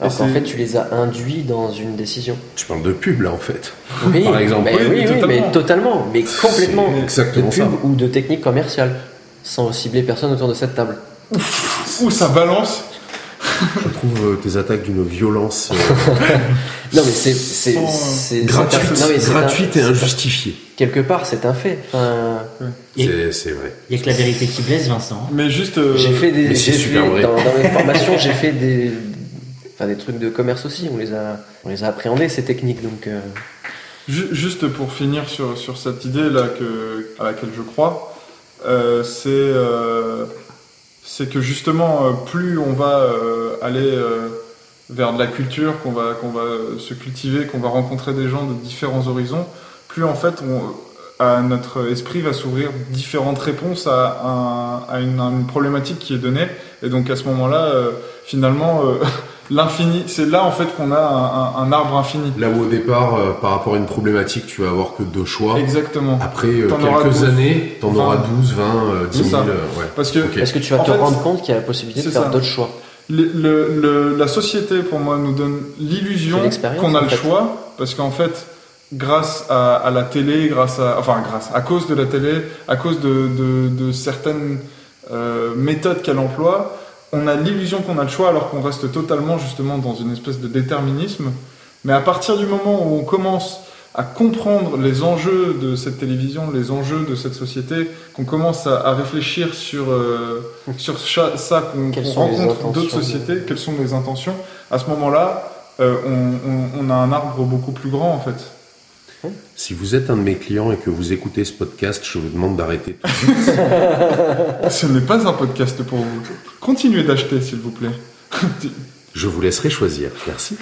Alors Et qu'en c'est- fait, tu les as induits dans une décision. Tu parles de pub là en fait. Oui, Par exemple. mais Oui, oui, oui, oui, totalement. mais totalement, mais complètement. C'est exactement de pub ça. ou de technique commerciale, sans cibler personne autour de cette table. Ouh, ça balance. Je trouve euh, tes attaques d'une violence euh, Non, mais c'est c'est Sans, euh, c'est c'est gratuite, un- non, mais c'est un- gratuite et c'est- injustifiée. Quelque part, c'est un fait. Enfin, Et- C'est c'est vrai. Il n'y a que la vérité qui blesse, Vincent. Mais juste. euh, j'ai fait des, mais c'est j'ai super fait- vrai. dans, dans mes formations, j'ai fait des, enfin des trucs de commerce aussi. On les a, on les a appréhendés ces techniques. Donc, euh, Ju- Juste pour finir sur, sur cette idée là que, à laquelle je crois, euh, c'est euh, c'est que justement euh, plus on va euh, aller euh, vers de la culture, qu'on va qu'on va se cultiver, qu'on va rencontrer des gens de différents horizons, plus en fait on, à notre esprit va s'ouvrir différentes réponses à, un, à, une, à une problématique qui est donnée, et donc à ce moment-là euh, finalement euh, l'infini, c'est là en fait qu'on a un, un, un arbre infini. Là où au départ, euh, par rapport à une problématique, tu vas avoir que deux choix. Exactement. Après euh, T'en auras quelques douze, années, t'en vingt. auras douze, vingt, euh, dix C'est mille. ça. euh, ouais. Parce que Ok. parce que tu vas En te fait, rendre compte qu'il y a la possibilité de c'est faire ça. d'autres choix. le, le, le- la société, pour moi, nous donne C'est l'illusion l'expérience, qu'on a en le fait. choix, parce qu'en fait, grâce à, à la télé, grâce à, enfin, grâce, à cause de la télé, à cause de, de, de certaines euh, méthodes qu'elle emploie, on a l'illusion qu'on a le choix, alors qu'on reste totalement, justement, dans une espèce de déterminisme. Mais à partir du moment où on commence à comprendre les enjeux de cette télévision, les enjeux de cette société, qu'on commence à, à réfléchir sur, euh, sur cha- ça, qu'on Quelles qu'on sont les rencontre intentions d'autres de- sociétés, quelles sont les intentions, à ce moment-là, euh, on, on, on a un arbre beaucoup plus grand en fait. Si vous êtes un de mes clients et que vous écoutez ce podcast, je vous demande d'arrêter tout de suite. Ce n'est pas un podcast pour vous. Continuez d'acheter s'il vous plaît. Je vous laisserai choisir. Merci.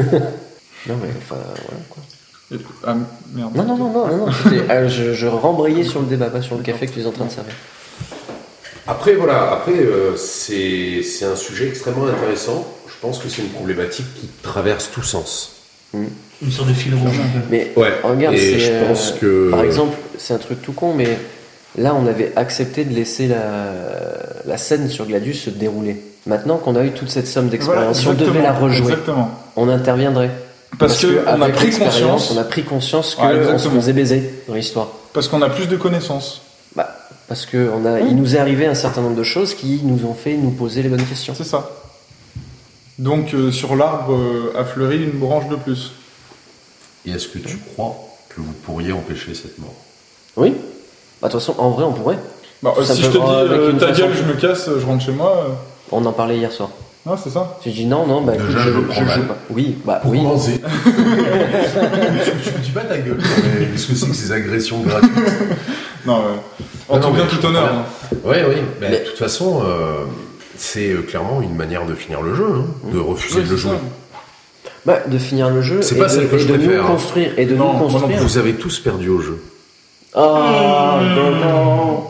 Non, mais enfin, voilà quoi. Et- ah, merde. Non, non, non, non, non. non, c'était- ah, je, je rembrayais sur le débat, pas sur le café que tu es en train de servir. Après, voilà, après, euh, c'est c'est un sujet extrêmement intéressant. Je pense que c'est une problématique qui traverse tout sens. Une sorte de fil rouge un peu. Mais Ouais. regarde, et c'est, je euh, pense que. par exemple, c'est un truc tout con, mais là, on avait accepté de laisser la, la scène sur Gladius se dérouler. Maintenant qu'on a eu toute cette somme d'expérience, si on Voilà, devait la exactement, rejouer, Exactement. on interviendrait. Parce, que, on a avec pris l'expérience, conscience. on a pris conscience Ouais, qu'on se exactement. faisait baiser dans l'histoire. Parce qu'on a plus de connaissances. Bah, parce que on a, il nous est arrivé un certain nombre de choses qui nous ont fait nous poser les bonnes questions. C'est ça. Donc euh, sur l'arbre euh, a fleuri une branche de plus. Et est-ce que tu crois que vous pourriez empêcher cette mort? Oui. Bah, de toute façon, en vrai, on pourrait. Bah, euh, Ça si peut je te dis voir avec euh, une ta façon- gueule, je me casse, je rentre chez moi. euh, On en parlait hier soir. Ah, c'est ça. Tu dis non, non, bah écoute, Déjà, je, je le je prends joue mal. pas. Oui, bah Pour oui. commencer. tu, tu me dis pas ta gueule. Mais qu'est-ce que c'est que ces agressions gratuites? Non, euh, en Non, tout non, bien mais tout je honneur. comprends hein. Oui, oui. Mais Mais- de toute façon, euh, c'est euh, clairement une manière de finir le jeu, hein, de refuser Oui, de le c'est jouer. ça. Bah, de finir le jeu C'est et pas de, celle que et je de nous préfère, hein. construire et de Non, nous moi non construire. Vous avez tous perdu au jeu. Oh, non,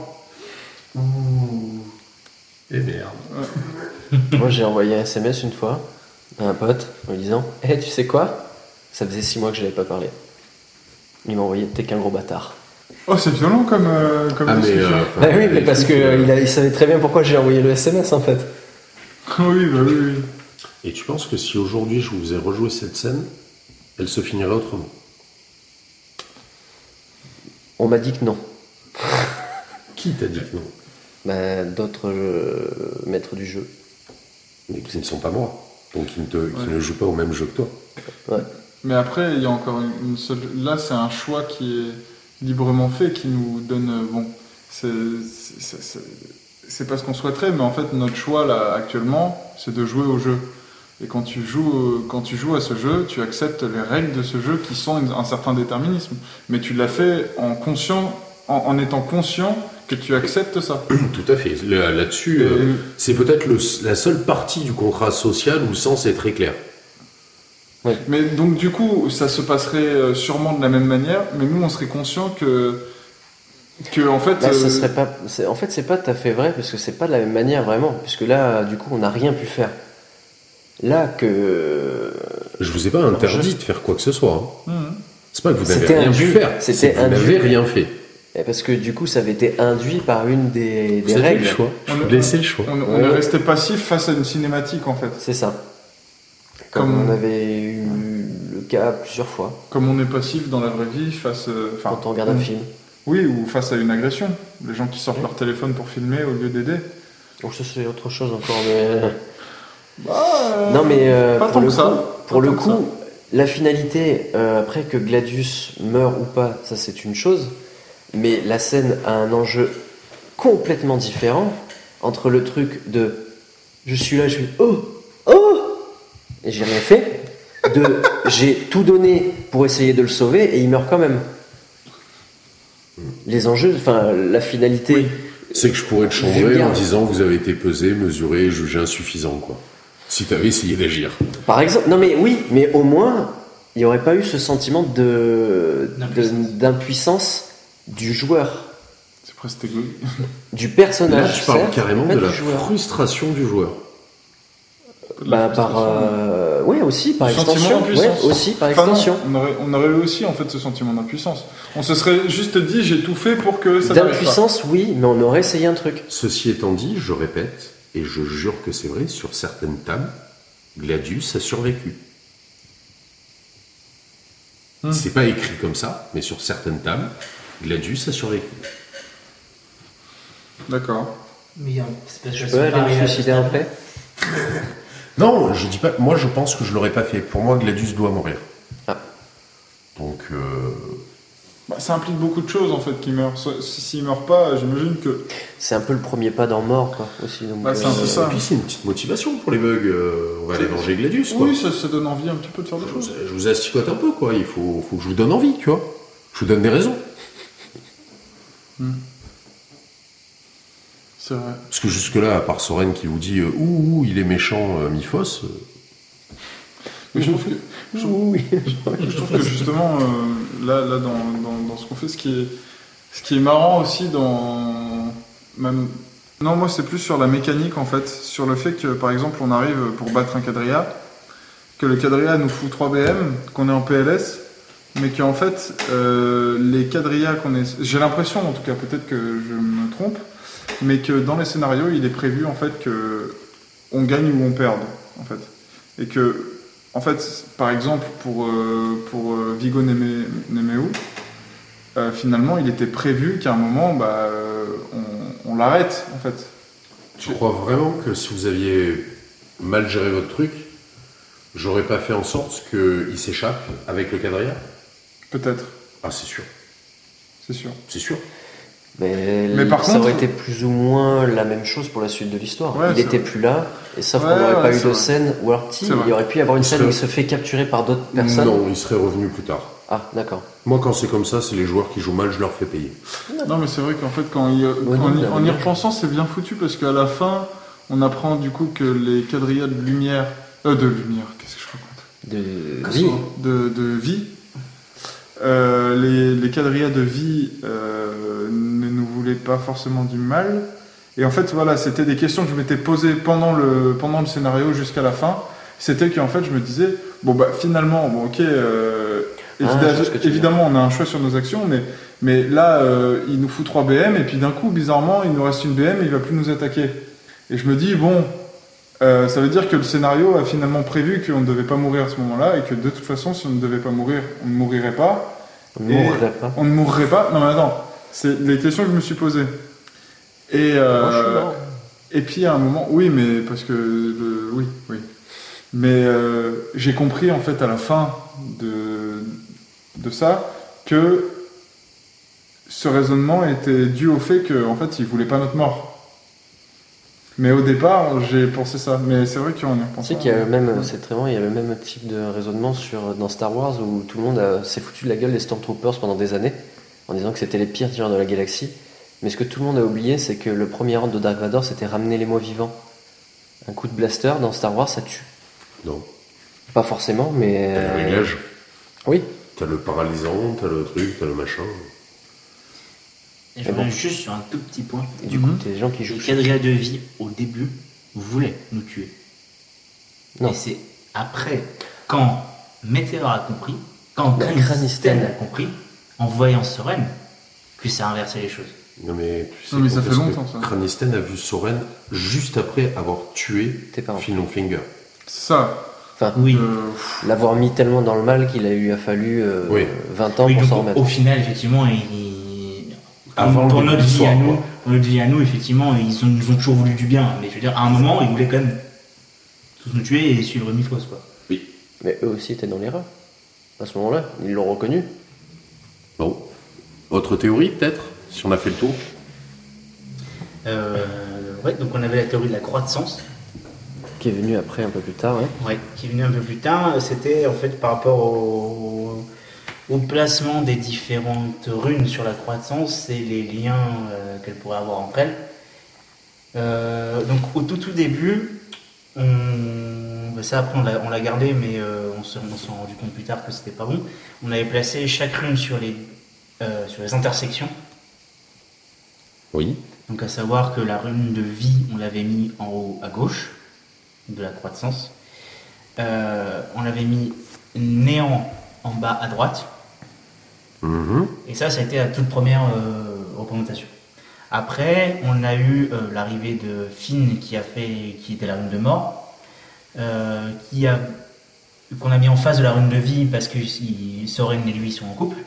Et merde. non. Moi, j'ai envoyé un S M S une fois à un pote en lui disant « Eh, tu sais quoi? Ça faisait six mois que je n'avais pas parlé. » Il m'a envoyé « T'es qu'un gros bâtard. Oh, c'est violent comme, euh, comme Ah, mais. discussion. euh, » Bah oui, mais les parce trucs, qu'il euh, il savait très bien pourquoi j'ai envoyé le S M S en fait. Oui, bah oui, oui. Et tu penses que si aujourd'hui je vous faisais rejouer cette scène, elle se finirait autrement? On m'a dit que non. Qui t'a dit que non? Bah, d'autres euh, maîtres du jeu. Mais qui ne sont pas moi. Donc qui ne, te, qui Ouais. ne jouent pas au même jeu que toi. Ouais. Mais après, il y a encore une, une seule. Là, c'est un choix qui est librement fait, qui nous donne. euh, Bon, c'est c'est- c'est- c'est pas ce qu'on souhaiterait, mais en fait, notre choix là actuellement, c'est de jouer au jeu. Et quand tu joues, euh, quand tu joues à ce jeu, tu acceptes les règles de ce jeu qui sont une- un certain déterminisme. Mais tu l'as fait en conscient, en, en étant conscient que tu acceptes ça. Tout à fait. Là- Là-dessus, euh, c'est peut-être le- la seule partie du contrat social où le sens est très clair. Mais donc du coup, ça se passerait euh, sûrement de la même manière, mais nous, on serait conscient que que en fait, Là, ça euh, serait pas. c'est- En fait, c'est pas tout à fait vrai parce que c'est pas de la même manière vraiment, puisque là, du coup, on n'a rien pu faire. Là que Je vous ai pas interdit de faire quoi que ce soit. hein. mhm. C'est pas que vous n'avez C'était rien pu induit. faire. C'était c'est que vous induit. n'avez rien fait. Et parce que du coup, ça avait été induit par une des, des Vous avez règles. le choix. On Vous a- laissez le choix. on, on Ouais. est resté passif face à une cinématique en fait. C'est ça. Comme, Comme on on- avait eu le cas plusieurs fois, Comme on est passif dans la vraie vie face. euh, enfin, quand on regarde un on- film. Oui, ou face à une agression. Les gens qui sortent leur téléphone pour filmer au lieu d'aider. Donc ça c'est autre chose encore, mais... Bah, euh, Non mais euh, pas pour tant le que coup, ça. pour Pas le tant que coup, la finalité, euh, après que Gladius meure ou pas, ça c'est une chose, mais la scène a un enjeu complètement différent entre le truc de je suis là, je fais oh oh et j'ai rien fait, de j'ai tout donné pour essayer de le sauver et il meurt quand même. Les enjeux, enfin la finalité. C'est que je pourrais te chambrer Vulgaire. en disant que vous avez été pesé, mesuré et jugé insuffisant, quoi. Si t'avais essayé d'agir. Par exemple, non mais oui, mais au moins, il n'y aurait pas eu ce sentiment de, D'impuissance. de- d'impuissance du joueur, C'est presque égoïste. du Là, personnage. tu parles certes, carrément pas de du la joueur. frustration du joueur. Bah, par, euh, oui, aussi par Le sentiment extension. d'impuissance. Ouais, aussi par Enfin, non, extension. on, aurait, on aurait eu aussi en fait ce sentiment d'impuissance. On se serait juste dit j'ai tout fait pour que ça n'arrive pas. D'impuissance, oui, mais on aurait essayé un truc. Ceci étant dit, je répète, et je jure que c'est vrai, sur certaines tables, Gladius a survécu. Hmm. C'est pas écrit comme ça, mais sur certaines tables, Gladius a survécu. D'accord. Mais euh, c'est parce Je que peux c'est aller pareil me à suicider la en paix. Non, je dis pas. Moi, je pense que je l'aurais pas fait. Pour moi, Gladius doit mourir. Ah. Donc, euh, Bah, ça implique beaucoup de choses en fait qui meurent. So- si- S'il meurt pas, j'imagine que. C'est un peu le premier pas dans mort, quoi, aussi. Donc, Bah, c'est un peu euh, ça. et puis c'est une petite motivation pour les bugs. euh, on va aller venger Gladius, quoi. Oui, ça, ça donne envie un petit peu de faire des Je vous, choses. je vous asticote un peu, quoi. Il faut, faut que je vous donne envie, tu vois. Je vous donne des raisons. C'est vrai. Parce que jusque-là, à part Soren qui vous dit euh, ouh, ouh, il est méchant, euh, Mifos. euh, Mais je trouve que, je trouve- Oui. je trouve que justement, euh, là, là dans, dans, dans ce qu'on fait, ce qui, est, ce qui est marrant aussi dans. Même, non, moi c'est plus sur la mécanique en fait, sur le fait que par exemple on arrive pour battre un quadrilla, que le quadrilla nous fout trois B M, qu'on est en P L S, mais qu'en fait euh, les quadrillas qu'on est. J'ai l'impression en tout cas, peut-être que je me trompe, mais que dans les scénarios il est prévu en fait que on gagne ou on perde en fait. Et que. En fait, par exemple, pour, euh, pour euh, Vigo Neme- Nemeu, euh, finalement, il était prévu qu'à un moment, bah, euh, on, on l'arrête, en fait. Tu crois vraiment que si vous aviez mal géré votre truc, j'aurais pas fait en sorte qu'il s'échappe avec le quadrilla? Peut-être, Ah, c'est sûr. c'est sûr. C'est sûr. Mais, Mais par ça contre- aurait été plus ou moins la même chose pour la suite de l'histoire. Ouais, il c'est était vrai. plus là, et sauf Ouais, qu'on n'aurait ouais, pas eu c'est de vrai. scène. Ou alors, si, C'est vrai. il aurait pu y avoir une Il scène serait- où il se fait capturer par d'autres personnes. Non, il serait revenu plus tard. Ah, d'accord. Moi, quand c'est comme ça, c'est les joueurs qui jouent mal, je leur fais payer. Non, mais c'est vrai qu'en fait, quand il- Ouais, en, y- non, en y mais- repensant, c'est bien foutu, parce qu'à la fin, on apprend du coup que les quadrillas de lumière... Euh, de lumière, qu'est-ce que je raconte De vie. de, de vie. Euh, les, les quadrillas de vie euh, ne nous voulaient pas forcément du mal. Et en fait, voilà, c'était des questions que je m'étais posées pendant le, pendant le scénario jusqu'à la fin. C'était qu'en fait, je me disais, bon, bah finalement, bon, ok, euh, Ah, évida- je vois ce que tu veux évidemment, on a un choix sur nos actions, mais, mais là, euh, il nous fout trois B M, et puis d'un coup, bizarrement, il nous reste une B M, et il va plus nous attaquer. Et je me dis, bon, euh, ça veut dire que le scénario a finalement prévu qu'on ne devait pas mourir à ce moment-là, et que de toute façon, si on ne devait pas mourir, on ne mourirait pas. On ne Et- mourrait pas. On ne mourrait pas. Non, mais attends, c'est les questions que je me suis posées. Et, euh, Moi, je suis mort. et puis à un moment, oui, mais parce que, le- oui, oui. Mais euh, j'ai compris en fait à la fin de, de ça que ce raisonnement était dû au fait qu'en fait, il voulait pas notre mort. Mais au départ, j'ai pensé ça. Mais c'est vrai qu'on y Tu repense. sais qu'il y a le même, c'est très marrant, il y a le même type de raisonnement sur, dans Star Wars où tout le monde a- s'est foutu de la gueule des Stormtroopers pendant des années en disant que c'était les pires tireurs de la galaxie. Mais ce que tout le monde a oublié, c'est que le premier ordre de Dark Vador, c'était ramener les mots vivants. Un coup de blaster dans Star Wars, ça tue. Non. Pas forcément, mais. T'as le euh, réglage, Oui. t'as le paralysant, t'as le truc, t'as le machin. Et je Mais bon. reviens juste sur un tout petit point. Et du coup, t'as des gens qui jouent. Les quadrillas de vie, au début, voulaient nous tuer. Non. Et c'est après, quand Météor a compris, quand La Cranisten Cranisten. a compris, en voyant Soren, que ça a inversé les choses. Non mais tu sais Non, mais quoi, ça fait parce que longtemps, ça. Cranisten a vu Soren juste après avoir tué Tes parents. Phil Longfinger. C'est ça. Enfin, Oui. Euh, l'avoir mis tellement dans le mal qu'il a lui a fallu euh, Oui. vingt ans Oui, pour donc, s'en au- remettre. Au final, effectivement, ils... Avant pour le notre début de vie à l'histoire, nous, quoi. pour notre vie à nous, effectivement, ils, ont, ils nous ont toujours voulu du bien. Mais je veux dire, à un moment, ils voulaient quand même tous nous tuer et suivre Mythos, quoi. Mais eux aussi étaient dans l'erreur. À ce moment-là, ils l'ont reconnu. Bon. Autre théorie, peut-être, si on a fait le tour. Euh, ouais, donc on avait la théorie de la croix de sens. Qui est venu après un peu plus tard, ouais. Ouais, qui est venu un peu plus tard. C'était en fait par rapport au, au placement des différentes runes sur la croix de sens et les liens euh, qu'elles pourraient avoir entre elles. Euh, donc au tout tout début, on, ça après on l'a, on l'a gardé, mais euh, on s'est on s'est rendu compte plus tard que c'était pas bon. On avait placé chaque rune sur les, euh, sur les intersections. Oui. Donc à savoir que la rune de vie, on l'avait mis en haut à gauche de la croix de sens. Euh, on l'avait mis néant en bas à droite. Mhm. Et ça, ça a été la toute première euh, représentation. Après, on a eu euh, l'arrivée de Finn qui a fait, qui était la rune de mort, euh, qui a, qu'on a mis en face de la rune de vie parce que il, Soren et lui sont en couple.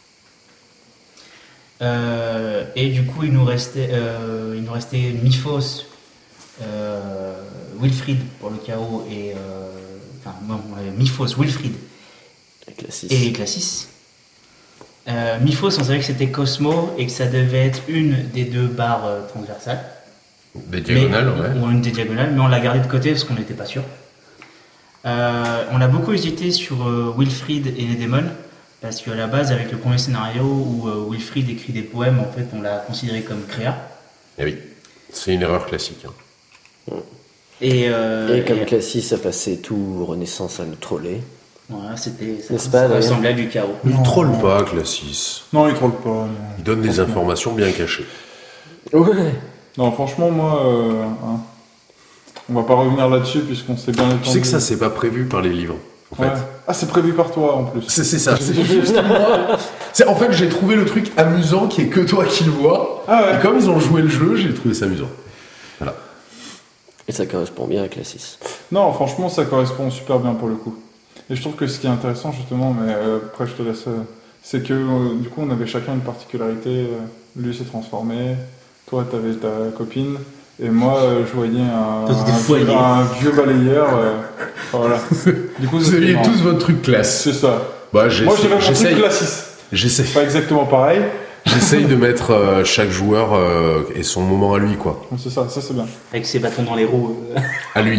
Euh, et du coup, il nous restait, euh, il nous restait Mythos, euh, Wilfried pour le chaos et euh, enfin non, Mythos, Wilfried Avec la six. et Classis. Euh, Mythos, on savait que c'était Cosmo et que ça devait être une des deux barres euh, transversales. Des diagonales, mais, ouais. Ou une des diagonales, mais on l'a gardé de côté parce qu'on n'était pas sûr. Euh, on a beaucoup hésité sur euh, Wilfried et Nedemon parce qu'à la base, avec le premier scénario où euh, Wilfried écrit des poèmes, en fait, on l'a considéré comme créa. Eh oui. C'est une erreur classique. hein. Et, euh, Et comme et- Classis a passé tout Renaissance à nous troller. voilà, c'était, ça, N'est-ce pas, ça Adrien ressemblait à du chaos. Il Non. troll pas, Classis. Non, il troll pas. non. Il donne des informations bien cachées. Ouais. Non, franchement, moi, euh, hein, on va pas revenir là-dessus puisqu'on s'est bien étendu. Tu sais que ça, c'est pas prévu par les livres, en fait. Ouais. Ah, c'est prévu par toi en plus. C'est, c'est ça. C'est juste moi. C'est, en fait, j'ai trouvé le truc amusant qui est que toi qui le vois. Ah ouais. Et comme ils ont joué le jeu, j'ai trouvé ça amusant. Voilà. Et ça correspond bien à Classis. Non, franchement, ça correspond super bien pour le coup. Et je trouve que ce qui est intéressant, justement, mais euh, après je te laisse, euh, c'est que euh, du coup, on avait chacun une particularité. euh, lui s'est transformé, toi, t'avais ta copine, et moi, euh, je voyais un, Toi, t'étais un, foyer. vieux, un vieux balayeur. euh, voilà. Du coup, Vous c'était aviez marrant. tous votre truc classe. C'est ça. Bah, j'essaie, Moi, j'irais mon j'essaie, truc classiste. j'essaie, Pas exactement pareil. j'essaye de mettre euh, chaque joueur euh, et son moment à lui, quoi. C'est ça, ça c'est bien. Avec ses bâtons dans les roues. euh. À lui.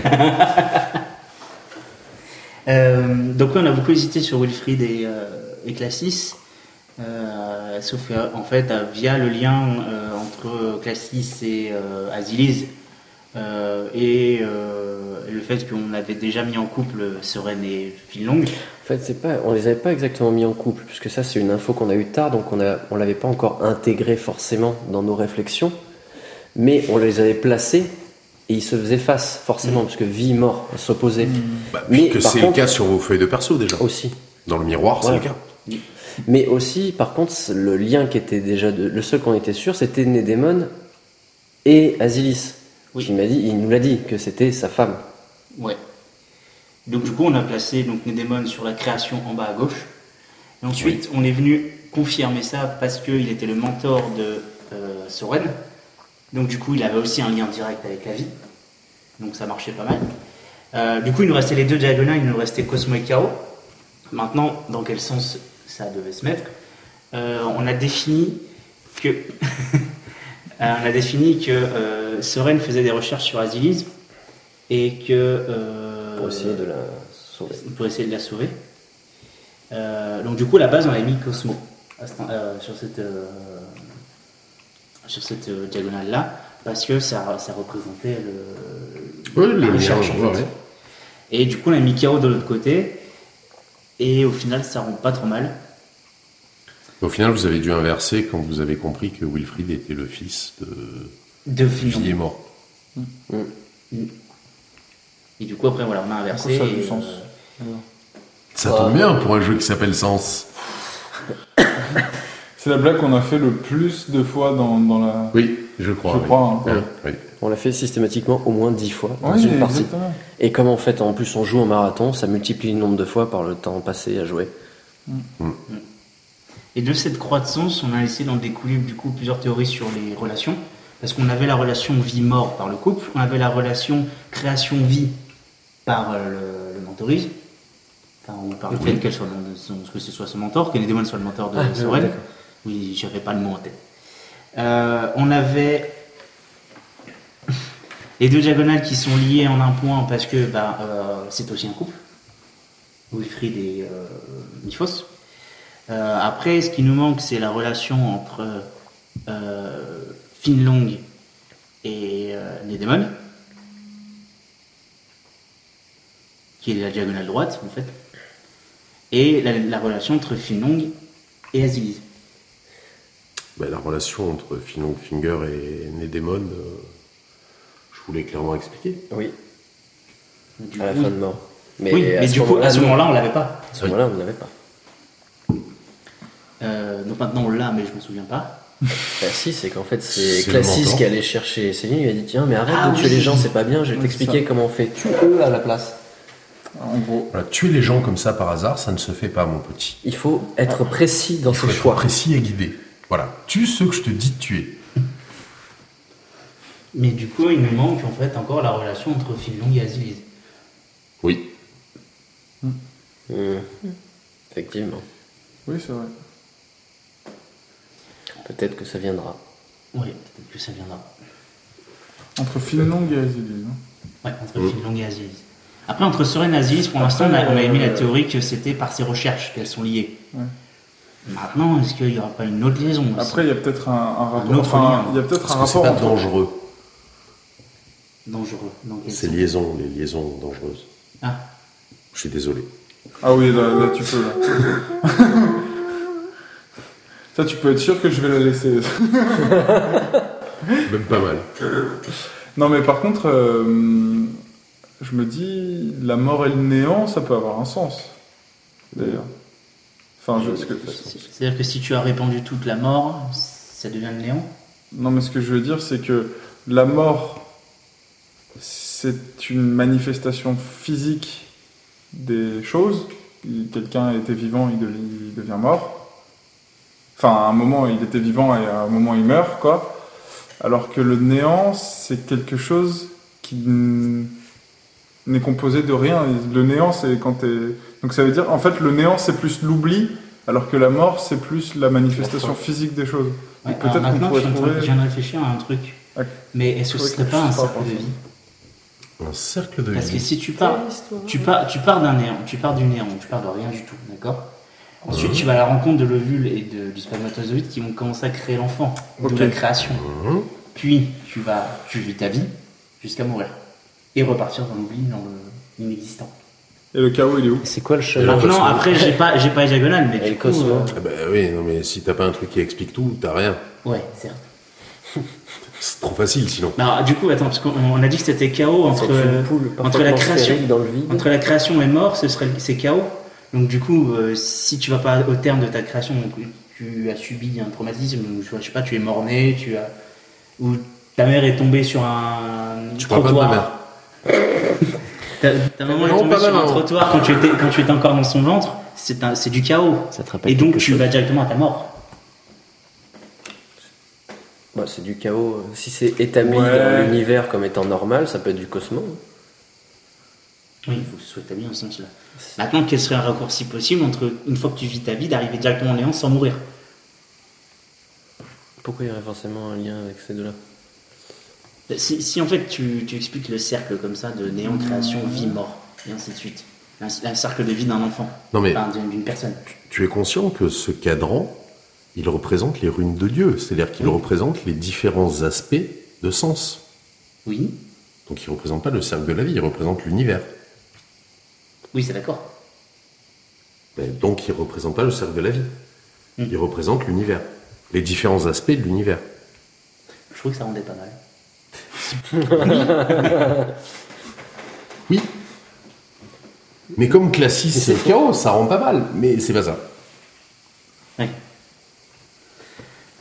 Euh, donc oui, on a beaucoup hésité sur Wilfried et, euh, et Classis, euh, sauf qu'en fait, euh, via le lien euh, entre Classis et euh, Aziliz, euh, et euh, le fait qu'on avait déjà mis en couple Soren et Finlong, En fait, c'est pas, on les avait pas exactement mis en couple, puisque ça, c'est une info qu'on a eue tard, donc on a, on l'avait pas encore intégré forcément dans nos réflexions, mais on les avait placés et ils se faisaient face forcément, parce que vie, mort, s'opposaient Bah, Mais, puisque par c'est contre- le cas sur vos feuilles de perso, déjà. aussi. Dans le miroir, c'est Ouais. le cas. Mais aussi, par contre, le lien qui était déjà de, le seul qu'on était sûr, c'était Nedemon et Azilis. Oui. Il m'a dit, il nous l'a dit que c'était sa femme. ouais. Donc du coup, on a placé donc Nedemon sur la création en bas à gauche. Et ensuite, on est venu confirmer ça parce qu'il était le mentor de euh, Soren. Donc du coup, il avait aussi un lien direct avec la vie. Donc ça marchait pas mal. Euh, du coup, il nous restait les deux diagonales, il nous restait Cosmo et Chaos. Maintenant, dans quel sens ça devait se mettre Euh, On a défini que Euh, on a défini que euh, Soren faisait des recherches sur Aziliz et que euh, Pour essayer de la sauver. pour essayer de la sauver. Euh, donc du coup, à la base, on avait mis Cosmo à ce- euh, sur cette euh, sur cette euh, diagonale là parce que ça, ça représentait le, Oui, le la lien, recherche, en ouais, fait. ouais. Et du coup, on a mis Chaos de l'autre côté et au final, ça rend pas trop mal. Au final, vous avez dû inverser quand vous avez compris que Wilfried était le fils de De Finlong. Vie est mort. Et du coup, après, voilà, on a inversé. Du coup, ça a du et, sens. euh, Ça Ouais. tombe bien pour un jeu qui s'appelle Sens. Ça C'est la blague qu'on a fait le plus de fois dans, dans la... Oui, je crois. Je oui. crois, hein. Ouais, oui. On l'a fait systématiquement au moins dix fois dans Oui, une partie. exactement. Et comme en fait, en plus, on joue en marathon, ça multiplie le nombre de fois par le temps passé à jouer. Et de cette croissance, on a essayé d'en découler du coup plusieurs théories sur les relations. Parce qu'on avait la relation vie-mort par le couple, on avait la relation création-vie par euh, le, le mentorisme. Enfin, on parle du fait qu'elle soit le- son- que ce soit son mentor, que les démons soient le mentor de Ah, Sorel. d'accord. Oui, j'avais pas le mot en tête. Euh, on avait les deux diagonales qui sont liées en un point parce que bah, euh, c'est aussi un couple. Wilfried et euh, Miphos. Euh, après, ce qui nous manque, c'est la relation entre euh, Finlong et euh, les démons, qui est la diagonale droite en fait, et la, la relation entre Finlong et Aziliz. Ben, la relation entre Finlong Finger et Nedemon, euh, je vous l'ai clairement expliqué. Oui, Du à la coup, fin de mort. Mais, oui, à mais ce du coup, moment-là, à ce non. moment-là, on l'avait pas. À ce moment-là, on ne l'avait pas. Euh, donc maintenant, on l'a, mais je me souviens pas. Bah si, c'est qu'en fait, c'est C'est le Classis mentor. qui allait chercher Céline, il lui a dit tiens, mais arrête Ah de tuer oui. les gens, c'est pas bien, je vais Oui, t'expliquer c'est comment on fait. Tue eux à la place. En gros. Voilà, tuer les gens comme ça par hasard, ça ne se fait pas, mon petit. Il faut être précis dans Il faut ses être choix. précis et guidé. Voilà, tue ceux que je te dis de tuer. Mais du coup, il nous manque en fait encore la relation entre Finlong et Aziliz. Oui. Mmh. Effectivement. Oui, c'est vrai. Peut-être que ça viendra. Oui, peut-être que ça viendra. Entre Finlong et Azilis. Hein. Ouais, entre Mm. Finlong et Aziliz. Après, entre Soren et Aziliz, pour l'instant, on a, on a émis la théorie que c'était par ses recherches qu'elles sont liées. Ouais. Maintenant, est-ce qu'il n'y aura pas une autre liaison aussi Après, il y a peut-être un, un rapport. autre Enfin, lien. il y a peut-être un Parce que c'est rapport pas entre. dangereux, dangereux dans quel ces sens liaisons, les liaisons dangereuses. Ah, Je suis désolé. Ah oui, là, là, tu peux. Là. Ça, tu peux être sûr que je vais la laisser. Même pas mal. Non, mais par contre, euh, je me dis, la mort et le néant, ça peut avoir un sens. D'ailleurs. Enfin, je, ce que, c'est-à-dire que si tu as répandu toute la mort, ça devient le néant. non, mais ce que je veux dire, c'est que la mort, c'est une manifestation physique des choses. Quelqu'un était vivant, il devient, il devient mort. Enfin, à un moment, il était vivant et à un moment, il meurt, quoi. Alors que le néant, c'est quelque chose qui n- n'est composé de rien. Et le néant, c'est quand t'es... Donc ça veut dire, en fait, le néant, c'est plus l'oubli, alors que la mort, c'est plus la manifestation physique des choses. Ouais, Donc peut-être alors qu'on maintenant, pourrait je, suis en train- trouver... je viens de réfléchir à un truc. Ah, Mais est-ce que ce faudrait serait que pas je un sais pas cercle de penser. vie? Un cercle de Parce que vie. si tu pars, tu pars, tu pars d'un néant, tu pars du néant, tu pars de rien du tout, d'accord? Ensuite, tu vas à la rencontre de l'ovule et de, du spermatozoïde qui vont commencer à créer l'enfant, Ok. de la création. Mhm. Puis, tu vas, tu vis ta vie jusqu'à mourir et repartir dans l'oubli, dans le- l'inexistant. Et le chaos, il est où? C'est quoi le Et chemin le Maintenant, cosmo. après, j'ai pas, j'ai pas les diagonales, mais Et du le coup, cosmo. euh, Ah bah oui, non mais si t'as pas un truc qui explique tout, t'as rien. ouais, certes. C'est trop facile sinon. Mais alors, du coup, attends, parce qu'on on a dit que c'était chaos entre, C'est une poule entre la parfaitement création, sphérique dans le vide. entre la création et mort, ce serait c'est chaos. Donc du coup, euh, si tu vas pas au terme de ta création, donc, tu as subi un traumatisme, ou je sais pas, tu es mort-né, tu as ou ta mère est tombée sur un Tu parles pas de ma trottoir. mère. Ta, ta maman est Non, tombée pas sur mal, un non. trottoir quand tu étais quand tu étais encore dans son ventre. C'est un, c'est du chaos. Ça te rappelle Et donc quelque tu chose vas directement à ta mort. Bah, c'est du chaos. Si c'est établi Ouais. dans l'univers comme étant normal, ça peut être du cosmos. Oui, il faut que ce soit établi dans ce sens-là. Maintenant, quel serait un raccourci possible entre une fois que tu vis ta vie d'arriver directement au néant sans mourir? Pourquoi il y aurait forcément un lien avec ces deux-là? Si, si en fait tu, tu expliques le cercle comme ça de néant, création, vie, mort, et ainsi de suite, un, un cercle de vie d'un enfant, Non mais enfin, d'une d'une personne. tu es conscient que ce cadran, il représente les runes de Dieu, c'est-à-dire qu'il Oui. représente les différents aspects de sens. Oui, Donc il représente pas le cercle de la vie, il représente l'univers. oui, c'est d'accord. Mais donc il représente pas le cercle de la vie. Mm. Il représente l'univers. Les différents aspects de l'univers. Je trouve que ça rendait pas mal. Oui. Mais comme Classis, c'est le chaos, ça rend pas mal. Mais c'est pas ça. Oui.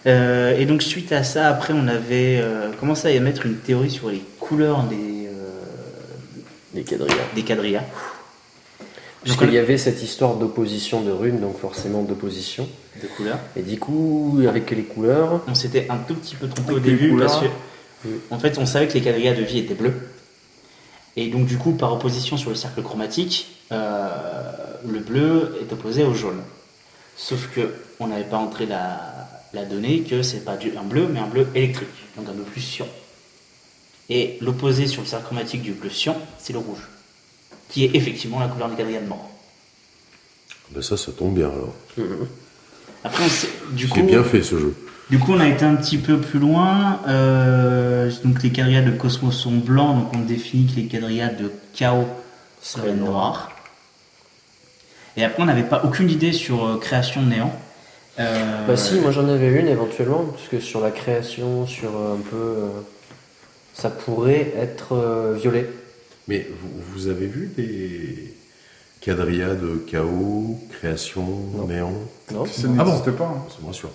Euh, et donc suite à ça, après on avait euh, commencé à émettre une théorie sur les couleurs des, euh, Les quadrillas. des quadrillas. Puisqu'il y avait cette histoire d'opposition de runes, donc forcément d'opposition. De couleurs. Et du coup, avec les couleurs, On s'était un tout petit peu trompé au Avec les début couleurs. parce que en fait on savait que les quadrillas de vie étaient bleus. Et donc du coup par opposition sur le cercle chromatique, euh, le bleu est opposé au jaune. Sauf que on n'avait pas entré la, la donnée que c'est pas du, un bleu mais un bleu électrique, donc un bleu plus cyan. Et l'opposé sur le cercle chromatique du bleu cyan, c'est le rouge, qui est effectivement la couleur des quadrillas de mort. Ben ça, ça tombe bien alors. Après, on s'est- du coup, C'est bien fait ce jeu. du coup, on a été un petit peu plus loin. Euh, donc, les quadrillas de Cosmos sont blancs, donc on définit que les quadrillas de Chaos seraient noirs. Et après, on n'avait pas aucune idée sur euh, création de néant. Euh, bah si, moi j'en avais une éventuellement, puisque sur la création, sur euh, un peu, euh, ça pourrait être euh, violet. Mais vous, vous avez vu des quadrillas de chaos, création, Non. néant? Non. Ça Ah bon n'existait pas. hein. Ça me rassure.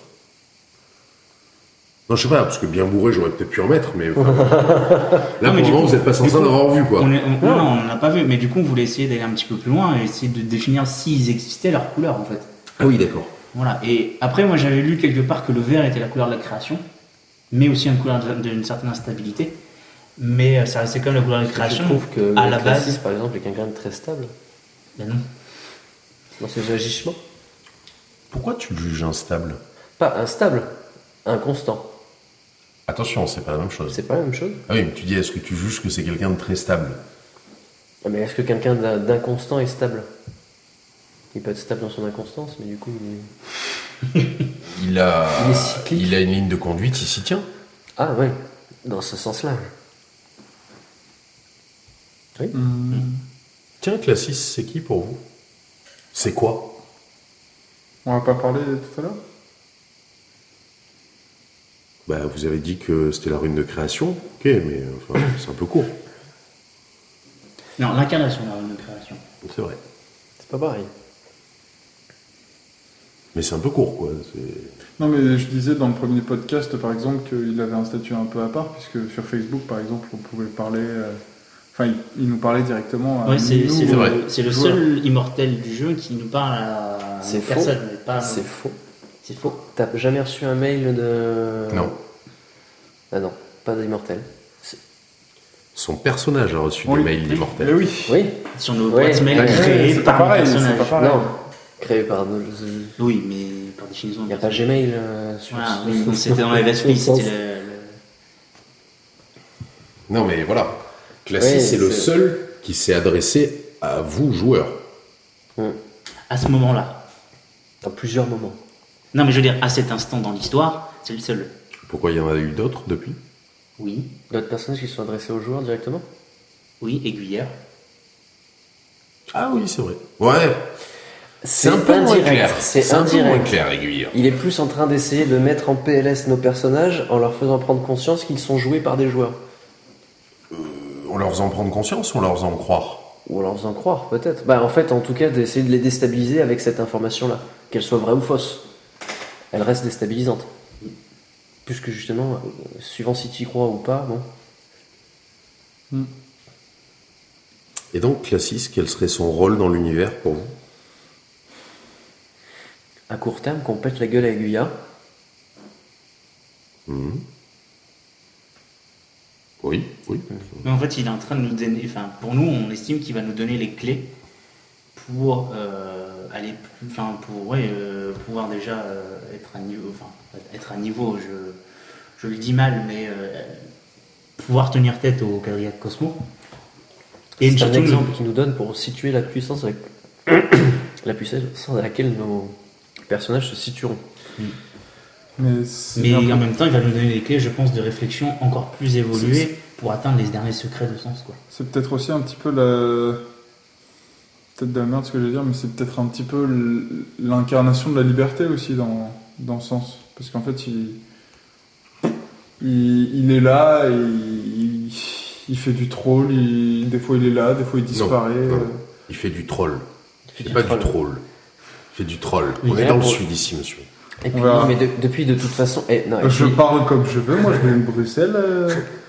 Non, je sais pas, parce que bien bourré, j'aurais peut-être pu en mettre, mais enfin, là, Non, mais pour du le moment, coup- vous n'êtes pas censé du en coup, avoir vu, quoi. On est- on- non, non, on n'en a pas vu. Mais du coup, on voulait essayer d'aller un petit peu plus loin et essayer de définir s'ils existaient leurs couleurs, en fait. Ah oui, d'accord. Voilà. Et après, moi, j'avais lu quelque part que le vert était la couleur de la création, mais aussi une couleur de- d'une certaine instabilité. Mais euh, ça restait quand même la couleur de la Je création. trouve que à le la Classis, base. par exemple, est quelqu'un de très stable Ben non. dans ses agissements. Pourquoi tu le juges instable? Pas instable, inconstant. Attention, c'est pas la même chose. C'est pas la même chose. Ah oui, mais tu dis, est-ce que tu juges que c'est quelqu'un de très stable? Ah, mais est-ce que quelqu'un d'in- d'inconstant est stable? Il peut être stable dans son inconstance, mais du coup, il est... Il a, Il est cyclique. il a une ligne de conduite, il s'y tient. Ah ouais, dans ce sens-là. Oui. Hum, Tiens, Classis, c'est qui pour vous? C'est quoi? On va pas parler tout à l'heure. Bah, vous avez dit que c'était la rune de création. Ok, mais enfin, c'est un peu court. Non, l'incarnation de la rune de création. C'est vrai. C'est pas pareil. Mais c'est un peu court, quoi. C'est- Non, mais je disais dans le premier podcast, par exemple, qu'il avait un statut un peu à part, puisque sur Facebook, par exemple, on pouvait parler. euh, Enfin, il, il nous parlait directement à Ouais, c'est nous, c'est c'est vrai. le, c'est le joueurs. seul immortel du jeu qui nous parle à C'est une faux. personne, mais pas. C'est faux. C'est faux. T'as jamais reçu un mail de... Non. Ah non, pas d'immortel. Son personnage a reçu Oui, des mails oui. d'immortel. Mais oui. Oui. Sur nos Ouais, boîtes mail ouais, créées c'est pas par pareil, le c'est personnage. pas pareil. Non, créé par nos... Oui, mais par définition. Il n'y a pas Gmail euh, sur... Voilà, sur- oui, donc c'était dans les Vespris, sur- c'était le, le- Non, mais voilà. Classis, Ouais, c'est le c'est- seul qui s'est adressé à vous, joueurs. Hum, à ce moment-là. Dans plusieurs moments. Non, mais je veux dire, à cet instant dans l'histoire, c'est le seul. Pourquoi il y en a eu d'autres depuis? Oui, D'autres personnages qui sont adressés aux joueurs directement? oui, aiguillère. Ah oui, c'est vrai. Ouais, C'est un peu moins indirect. clair. C'est un peu moins indirect. clair, Aiguillère. Il est plus en train d'essayer de mettre en P L S nos personnages en leur faisant prendre conscience qu'ils sont joués par des joueurs. En leur faisant prendre conscience ou en leur faisant croire? Ou en leur faisant croire, peut-être. Bah, en fait, en tout cas, d'essayer de les déstabiliser avec cette information-là. Qu'elle soit vraie ou fausse. Elle reste déstabilisante. Puisque justement, euh, suivant si tu y crois ou pas, bon. Et donc, Classis, quel serait son rôle dans l'univers pour vous? À court terme, qu'on pète la gueule à Aiguilla. Mhm. Oui, oui. Mais en fait, il est en train de nous donner. Enfin, pour nous, on estime qu'il va nous donner les clés pour euh, aller plus. Enfin, pour ouais, euh, pouvoir déjà euh, être à niveau. Enfin, être à niveau, je, je le dis mal, mais euh, pouvoir tenir tête au quadrilla de Cosmo. Et C'est un surtout, exemple qu'il nous donne pour situer la puissance avec la puissance à laquelle nos personnages se situeront. Mais, c'est Mais un peu- en même temps, il va nous donner des clés, je pense, de réflexion encore plus évoluées pour atteindre les derniers secrets de sens, quoi. c'est peut-être aussi un petit peu la. Peut-être de la merde ce que je vais dire, mais c'est peut-être un petit peu l- l'incarnation de la liberté aussi dans, dans ce sens. Parce qu'en fait, il, il, il est là, et il, il fait du troll, il- des fois il est là, des fois il disparaît. non. euh. Il fait du troll. Il fait C'est du pas troll. du troll. Il fait du troll. Oui, On est là, dans le pour- sud ici, monsieur. Et puis, On verra. non, mais de- depuis, de toute façon. Eh, non, et Je puis- parle comme je veux, moi je viens de Bruxelles. euh.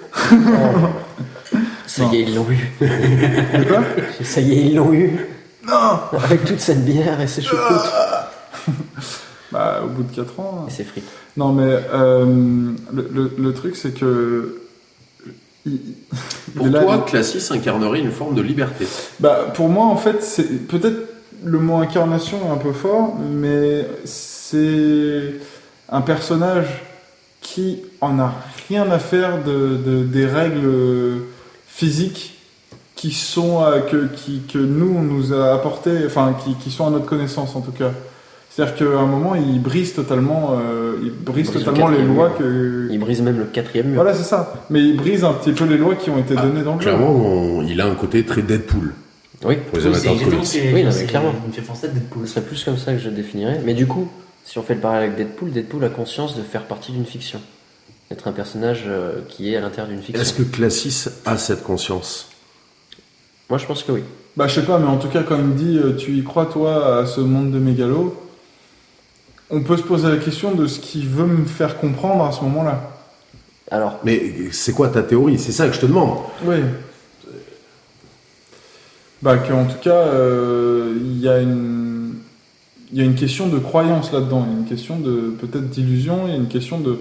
Ça y est, ils l'ont eu. De quoi? Ça y est, ils l'ont eu. Non. Avec toute cette bière et ces choucroutes. Bah, au bout de quatre ans. Et ces frites. Non, mais euh, le, le, le truc, c'est que. il- Pour il est là, toi, il- Classis incarnerait une forme de liberté. Bah, pour moi, en fait, c'est peut-être le mot incarnation est un peu fort, mais c'est un personnage qui en a rien à faire de, de- des règles physiques qui sont euh, que, qui, que nous on nous a apporté, enfin qui, qui sont à notre connaissance en tout cas. C'est-à-dire qu'à un moment, il brise totalement, euh, il brise Il brise totalement le les quatrième lois mur. que. Ils brisent même le quatrième mur. Voilà, c'est ça. Mais il brise un petit peu les lois qui ont été Ah, données dans le jeu. Clairement, on- il a un côté très Deadpool Oui, pour les Oui, amateurs de c'est comics. exactement ce que- Oui, non, mais c'est- clairement. Il me fait penser à Deadpool. ce serait plus comme ça que je le définirais. Mais du coup, si on fait le parallèle avec Deadpool, Deadpool a conscience de faire partie d'une fiction. D'être un personnage euh, qui est à l'intérieur d'une fiction. Est-ce que Classis a cette conscience? Moi, je pense que oui. Bah, je sais pas, mais en tout cas, quand il me dit euh, tu y crois, toi, à ce monde de mégalo, on peut se poser la question de ce qu'il veut me faire comprendre à ce moment-là. Alors, Mais c'est quoi ta théorie? C'est ça que je te demande. Oui. Bah, qu'en tout cas, euh, il y a une. Il y a une question de croyance là-dedans, il y a une question de peut-être d'illusion, il y a une question de.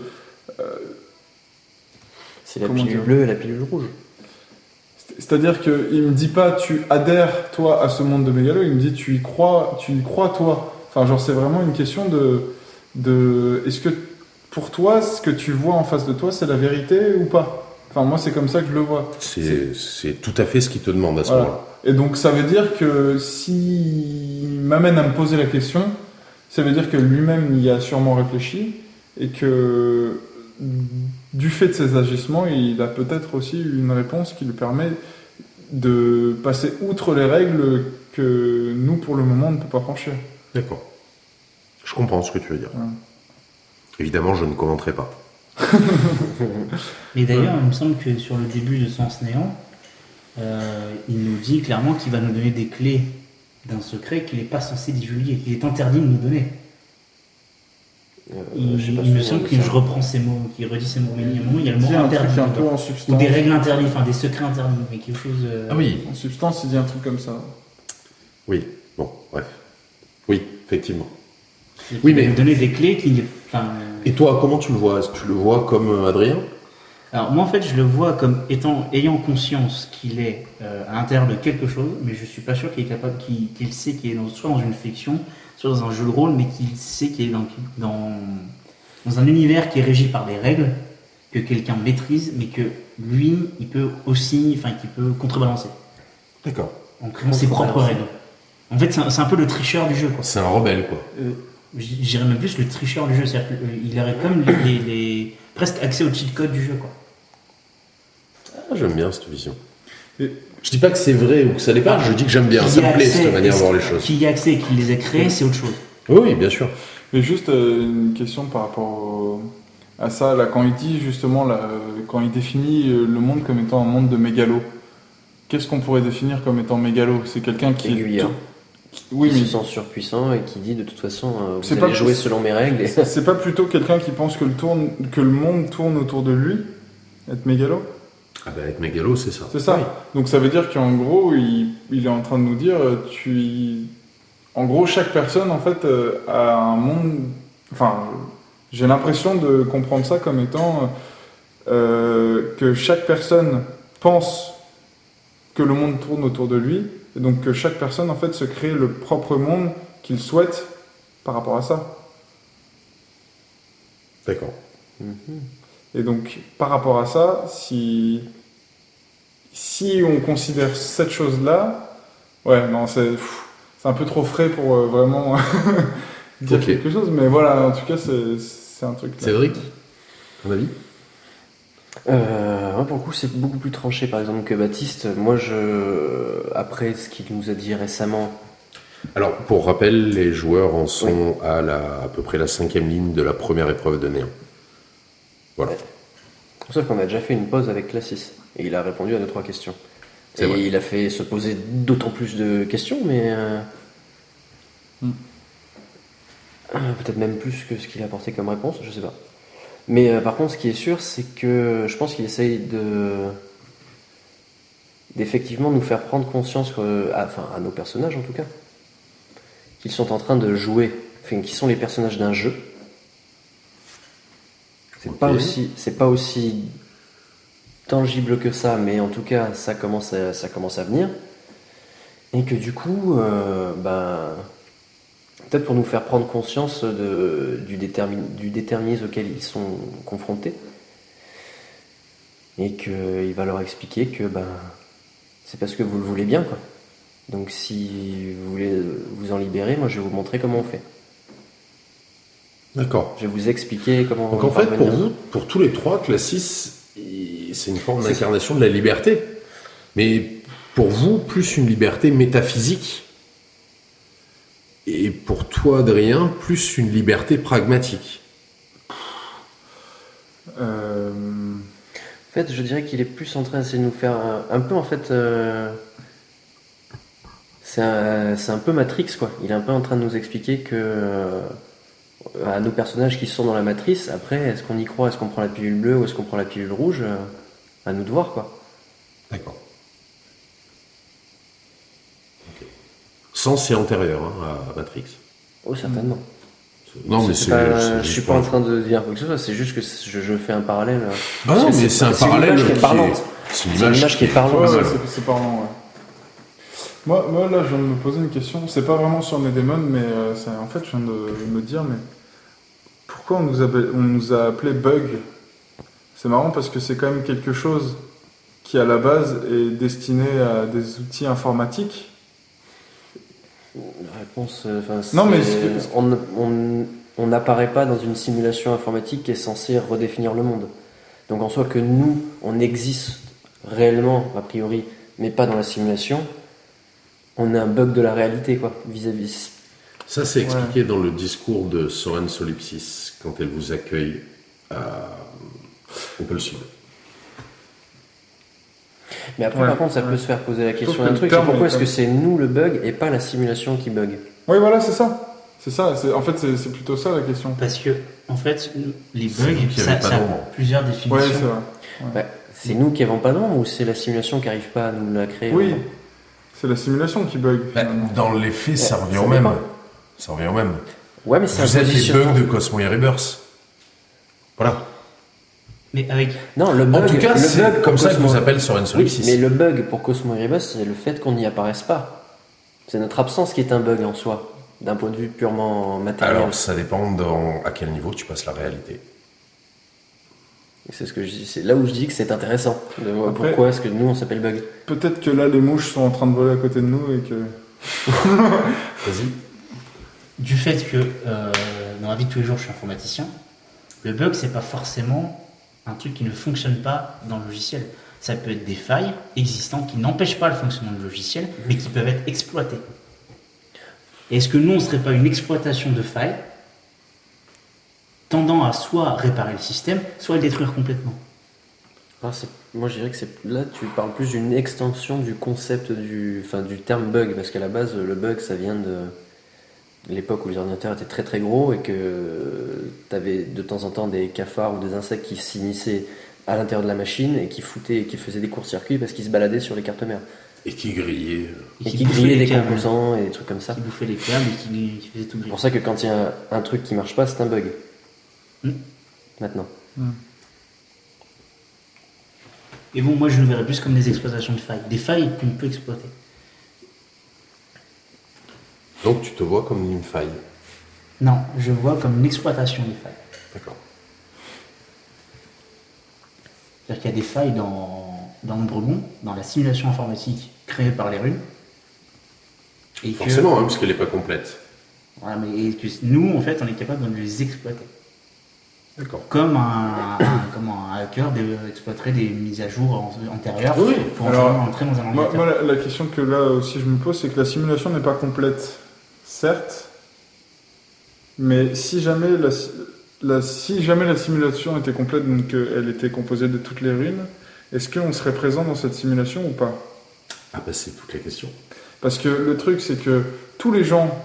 c'est la Comment pilule dire bleue et la pilule rouge. C'est-à-dire qu'il me dit pas tu adhères toi à ce monde de mégalo, il me dit tu y crois, tu y crois toi. Enfin, genre c'est vraiment une question de, de est-ce que pour toi ce que tu vois en face de toi c'est la vérité ou pas. Enfin moi c'est comme ça que je le vois. C'est c'est tout à fait ce qu'il te demande à ce Voilà. moment-là. Et donc ça veut dire que s'il m'amène à me poser la question, ça veut dire que lui-même y a sûrement réfléchi et que du fait de ses agissements, il a peut-être aussi une réponse qui lui permet de passer outre les règles que nous, pour le moment, on ne peut pas franchir. D'accord. Je comprends ce que tu veux dire. Ouais. Évidemment, je ne commenterai pas. Mais d'ailleurs, il me semble que sur le début de Sens Néant, euh, il nous dit clairement qu'il va nous donner des clés d'un secret qu'il n'est pas censé divulguer, qu'il est interdit de nous donner. Euh, Il, je sais pas il me si on semble dit que ça. je reprends ces mots, qu'il redit ces mots, mais il y a un moment, il y a le Il mot dit un interdit. truc un peu dedans. en Ou substance. des règles interdites, enfin des secrets interdits, mais quelque chose. euh, Ah oui. En substance, il dit un truc comme ça. Oui. Bon, bref. Oui, effectivement. qui Oui, va mais- nous donner des clés qui. Enfin, euh, Et toi, comment tu le vois? Est-ce que tu le vois comme euh, Adrien? Alors moi en fait je le vois comme étant ayant conscience qu'il est euh, à l'intérieur de quelque chose, mais je suis pas sûr qu'il est capable, qu'il qu'il sait qu'il est dans, soit dans une fiction, soit dans un jeu de rôle, mais qu'il sait qu'il est dans, dans, dans un univers qui est régi par des règles que quelqu'un maîtrise, mais que lui il peut aussi, enfin qu'il peut contrebalancer D'accord. en créant ses propres règles. En fait c'est un, c'est un peu le tricheur du jeu quoi. C'est un rebelle, quoi. Euh, j- J'irais même plus le tricheur du jeu, c'est-à-dire qu'il aurait comme les, les, les- presque accès au cheat code du jeu quoi. Ah, j'aime bien cette vision. Et- Je dis pas que c'est vrai ou que ça l'est pas, je dis que j'aime bien. Qu'il Ça y a me plaît, accès- cette manière de voir les choses. Qu'il y a accès et qu'il les a créés, c'est autre chose. Oui, oui, bien sûr. Mais juste euh, une question par rapport au- à ça, là, quand il dit justement, là, euh, quand il définit euh, le monde comme étant un monde de mégalo, qu'est-ce qu'on pourrait définir comme étant mégalo? C'est quelqu'un qui... Aiguilleur. qui- Oui, qui mais se sent surpuissant et qui dit de toute façon euh, C'est vous pas allez plus- jouer selon mes règles. Et... c'est pas plutôt quelqu'un qui pense que le, tourne, que le monde tourne autour de lui, être mégalo? Ah ben, être mégalo, c'est ça. C'est ça. Donc ça veut dire qu'en gros, il, il est en train de nous dire, euh, tu... y- En gros, chaque personne, en fait, euh, a un monde... Enfin, j'ai l'impression de comprendre ça comme étant euh, que chaque personne pense que le monde tourne autour de lui, et donc que chaque personne, en fait, se crée le propre monde qu'il souhaite par rapport à ça. D'accord. Et donc, par rapport à ça, si, si on considère cette chose-là, ouais, non, c'est, pff, c'est un peu trop frais pour euh, vraiment dire Ok. quelque chose, mais voilà, en tout cas, c'est, c'est un truc. Là. Cédric, ton avis? Euh, moi, pour le coup, c'est beaucoup plus tranché, par exemple, que Baptiste. Moi, je, après ce qu'il nous a dit récemment, Alors, pour rappel, les joueurs en sont à, la, à peu près la cinquième ligne de la première épreuve de Néant. Voilà. sauf qu'on a déjà fait une pause avec Classis et il a répondu à deux trois questions. C'est Et vrai. il a fait se poser d'autant plus de questions, mais euh, Hmm. Euh, Peut-être même plus que ce qu'il a apporté comme réponse, je sais pas. Mais euh, par contre, ce qui est sûr, c'est que je pense qu'il essaye de d'effectivement nous faire prendre conscience, que, à- enfin à nos personnages en tout cas, qu'ils sont en train de jouer, enfin qu'ils sont les personnages d'un jeu. C'est Ok. pas aussi, c'est pas aussi tangible que ça, mais en tout cas, ça commence à, ça commence à venir. Et que du coup, euh, ben, peut-être pour nous faire prendre conscience de, du, détermin, du déterminisme auquel ils sont confrontés, et qu'il va leur expliquer que ben, c'est parce que vous le voulez bien, quoi. Donc si vous voulez vous en libérer, moi je vais vous montrer comment on fait. D'accord. Je vais vous expliquer comment Donc on en va fait, pour parvenir. vous, pour tous les trois, Classis, il- c'est une forme C'est- d'incarnation de la liberté. Mais pour vous, plus une liberté métaphysique. Et pour toi, Adrien, plus une liberté pragmatique. Euh, En fait, je dirais qu'il est plus en train d'essayer de nous faire un, un peu en fait. euh, c'est un, c'est un peu Matrix, quoi. Il est un peu en train de nous expliquer que euh, à nos personnages qui sont dans la matrice, après, est-ce qu'on y croit, est-ce qu'on prend la pilule bleue ou est-ce qu'on prend la pilule rouge, euh, à nous de voir, quoi. D'accord. Ok. Sens c'est antérieur hein, à Matrix. Oh, certainement. Non, mais C'est c'est. pas- c'est je juste suis pas pour- en train de dire quoi que ce soit, c'est juste que je, je fais un parallèle. euh, Ah non, parce que mais c'est un c'est une parallèle image qui est qui parlante. est- C'est une C'est une image qui est ouais, parlante. ouais, c'est, c'est parlant, ouais. Moi, moi, là, je viens de me poser une question. C'est pas vraiment sur Nedemon, mais euh, c'est, en fait, je viens de me dire, mais pourquoi on nous, a, on nous a appelé bug? C'est marrant parce que c'est quand même quelque chose qui, à la base, est destiné à des outils informatiques. La réponse, euh, enfin, Non, mais c'est- c'est- on on- on n'apparaît pas dans une simulation informatique qui est censée redéfinir le monde. Donc en soi que nous, on existe réellement, a priori, mais pas dans la simulation, on est un bug de la réalité, quoi, vis-à-vis. Ça, c'est Ouais. expliqué dans le discours de Soren Solipsis quand elle vous accueille à... au pôle sud. Mais après, Ouais, par contre, ça ouais. peut se faire poser la question que d'un le truc, c'est terme pourquoi est est-ce que comme- c'est nous le bug et pas la simulation qui bug? Oui, voilà, c'est ça. C'est ça. C'est, en fait, c'est, c'est plutôt ça la question. Parce que, en fait, les C'est bugs, vous qui ça, avez pas ça a d'ombre. plusieurs Ouais, définitions. c'est vrai. Bah, c'est nous qui avons pas d'ombre ou c'est la simulation qui arrive pas à nous la créer? Oui, vraiment c'est la simulation qui bug. Bah, finalement. dans les faits, ça Ouais, revient ça au même. dépend. Ça revient au même. Ouais, mais c'est Vous un êtes les positionnement. bugs de Cosmo et Rebirth. Voilà. Mais avec. Non, le bug, En tout cas, le c'est bug comme pour ça que Cosmo- vous appelle Soren Oui, Solipsis. mais le bug pour Cosmo et Rebus, c'est le fait qu'on n'y apparaisse pas. C'est notre absence qui est un bug en soi, d'un point de vue purement matériel. Alors, ça dépend dans- à quel niveau tu passes la réalité. Et c'est ce que je dis. C'est là où je dis que c'est intéressant. De voir Après- pourquoi est-ce que nous on s'appelle bug? Peut-être que là, les mouches sont en train de voler à côté de nous et que. Vas-y. Du fait que euh, dans la vie de tous les jours je suis informaticien, le bug c'est pas forcément un truc qui ne fonctionne pas dans le logiciel. Ça peut être des failles existantes qui n'empêchent pas le fonctionnement du logiciel, mais qui peuvent être exploitées. Et est-ce que nous on serait pas une exploitation de failles tendant à soit réparer le système, soit le détruire complètement? Ah, c'est- moi je dirais que c'est là tu parles plus d'une extension du concept du, enfin, du terme bug, parce qu'à la base le bug ça vient de l'époque où les ordinateurs étaient très très gros et que tu avais de temps en temps des cafards ou des insectes qui s'immisçaient à l'intérieur de la machine et qui foutaient et qui faisaient des courts-circuits parce qu'ils se baladaient sur les cartes mères Et qui grillait. et, qui qui bouffaient grillaient les des câbles. composants et des trucs comme ça. Qui bouffaient les câbles et qui, qui faisaient tout C'est griller. pour ça que quand il y a un, un truc qui marche pas, c'est un bug. Hmm. Maintenant. Et bon, moi je le verrais plus comme des exploitations de failles. Des failles qu'on peut exploiter. Donc, tu te vois comme une faille. Non, je vois comme une exploitation des failles. D'accord. C'est-à-dire qu'il y a des failles dans, dans l'Ombregon, dans la simulation informatique créée par les runes. Et que, Forcément, hein, parce qu'elle n'est pas complète. voilà, mais et que nous, en fait, on est capable de les exploiter. D'accord. Comme un, un- comme un hacker de- exploiterait des mises à jour en- antérieures Oui. pour Alors, entrer, entrer dans un Moi, ordinateur. moi, la, la question que là aussi je me pose, c'est que la simulation n'est pas complète, certes, mais si jamais la, la- si jamais la simulation était complète, donc euh, elle était composée de toutes les runes, est-ce qu'on serait présent dans cette simulation ou pas? Ah bah c'est toute la question. Parce que le truc, c'est que tous les gens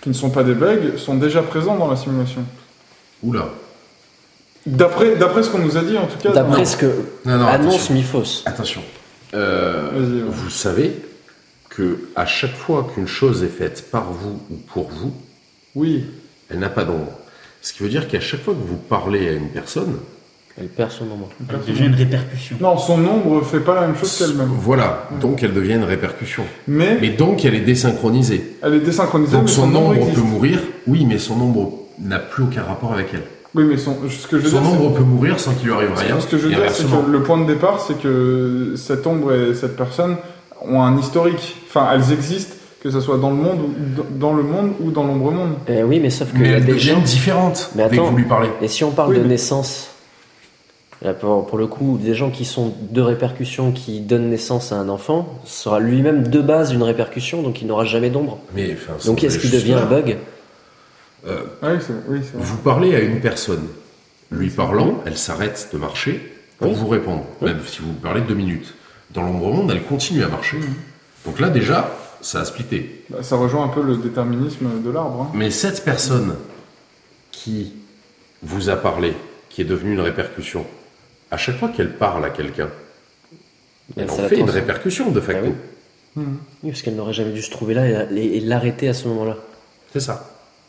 qui ne sont pas des bugs, sont déjà présents dans la simulation. Oula. D'après, d'après ce qu'on nous a dit, en tout cas. D'après dans- ce que Non, non, annonce attention. Mythos. Attention. Euh, Vas-y, ouais. Vous savez que à chaque fois qu'une chose est faite par vous ou pour vous, Oui. elle n'a pas d'ombre. Ce qui veut dire qu'à chaque fois que vous parlez à une personne, Elle perd son moment. Ça devient une répercussion. Non, son ombre fait pas la même chose qu'elle-même. voilà, donc elle devient une répercussion. Mais, Mais donc elle est désynchronisée. elle est désynchronisée, Donc mais son son ombre ombre existe. peut mourir, oui, mais son ombre n'a plus aucun rapport avec elle. Oui, mais son, ce que je veux Son dire, c'est- ombre peut mourir sans qu'il lui arrive rien. Ce que je veux et dire, c'est inversement. que le point de départ, c'est que cette ombre et cette personne ont un historique. Enfin, elles existent, que ce soit dans le monde, ou, dans le monde ou dans l'ombre monde. Eh oui, mais sauf qu'il Mais y a elles des deviennent gens. différentes Mais dès que attends. vous lui parlez. Et si on parle Oui, de mais- naissance, là, pour, pour le coup, des gens qui sont de répercussions, qui donnent naissance à un enfant, sera lui-même de base une répercussion, donc il n'aura jamais d'ombre. Mais, enfin, Donc ça est-ce va qu'il juste devient là. un bug? Euh, Ah oui, c'est oui, c'est vrai. Vous parlez à une personne. Lui parlant, elle s'arrête de marcher pour Oui. vous répondre. Oui. Même si vous parlez deux minutes. Dans l'ombre monde, elle continue à marcher. Donc là, déjà, ça a splitté. Bah, ça rejoint un peu le déterminisme de l'arbre. Hein. Mais cette personne qui vous a parlé, qui est devenue une répercussion, à chaque fois qu'elle parle à quelqu'un, elle en ça la fait une transforme. répercussion de facto. Ah oui. Oui, parce qu'elle n'aurait jamais dû se trouver là et, et l'arrêter à ce moment-là. C'est ça.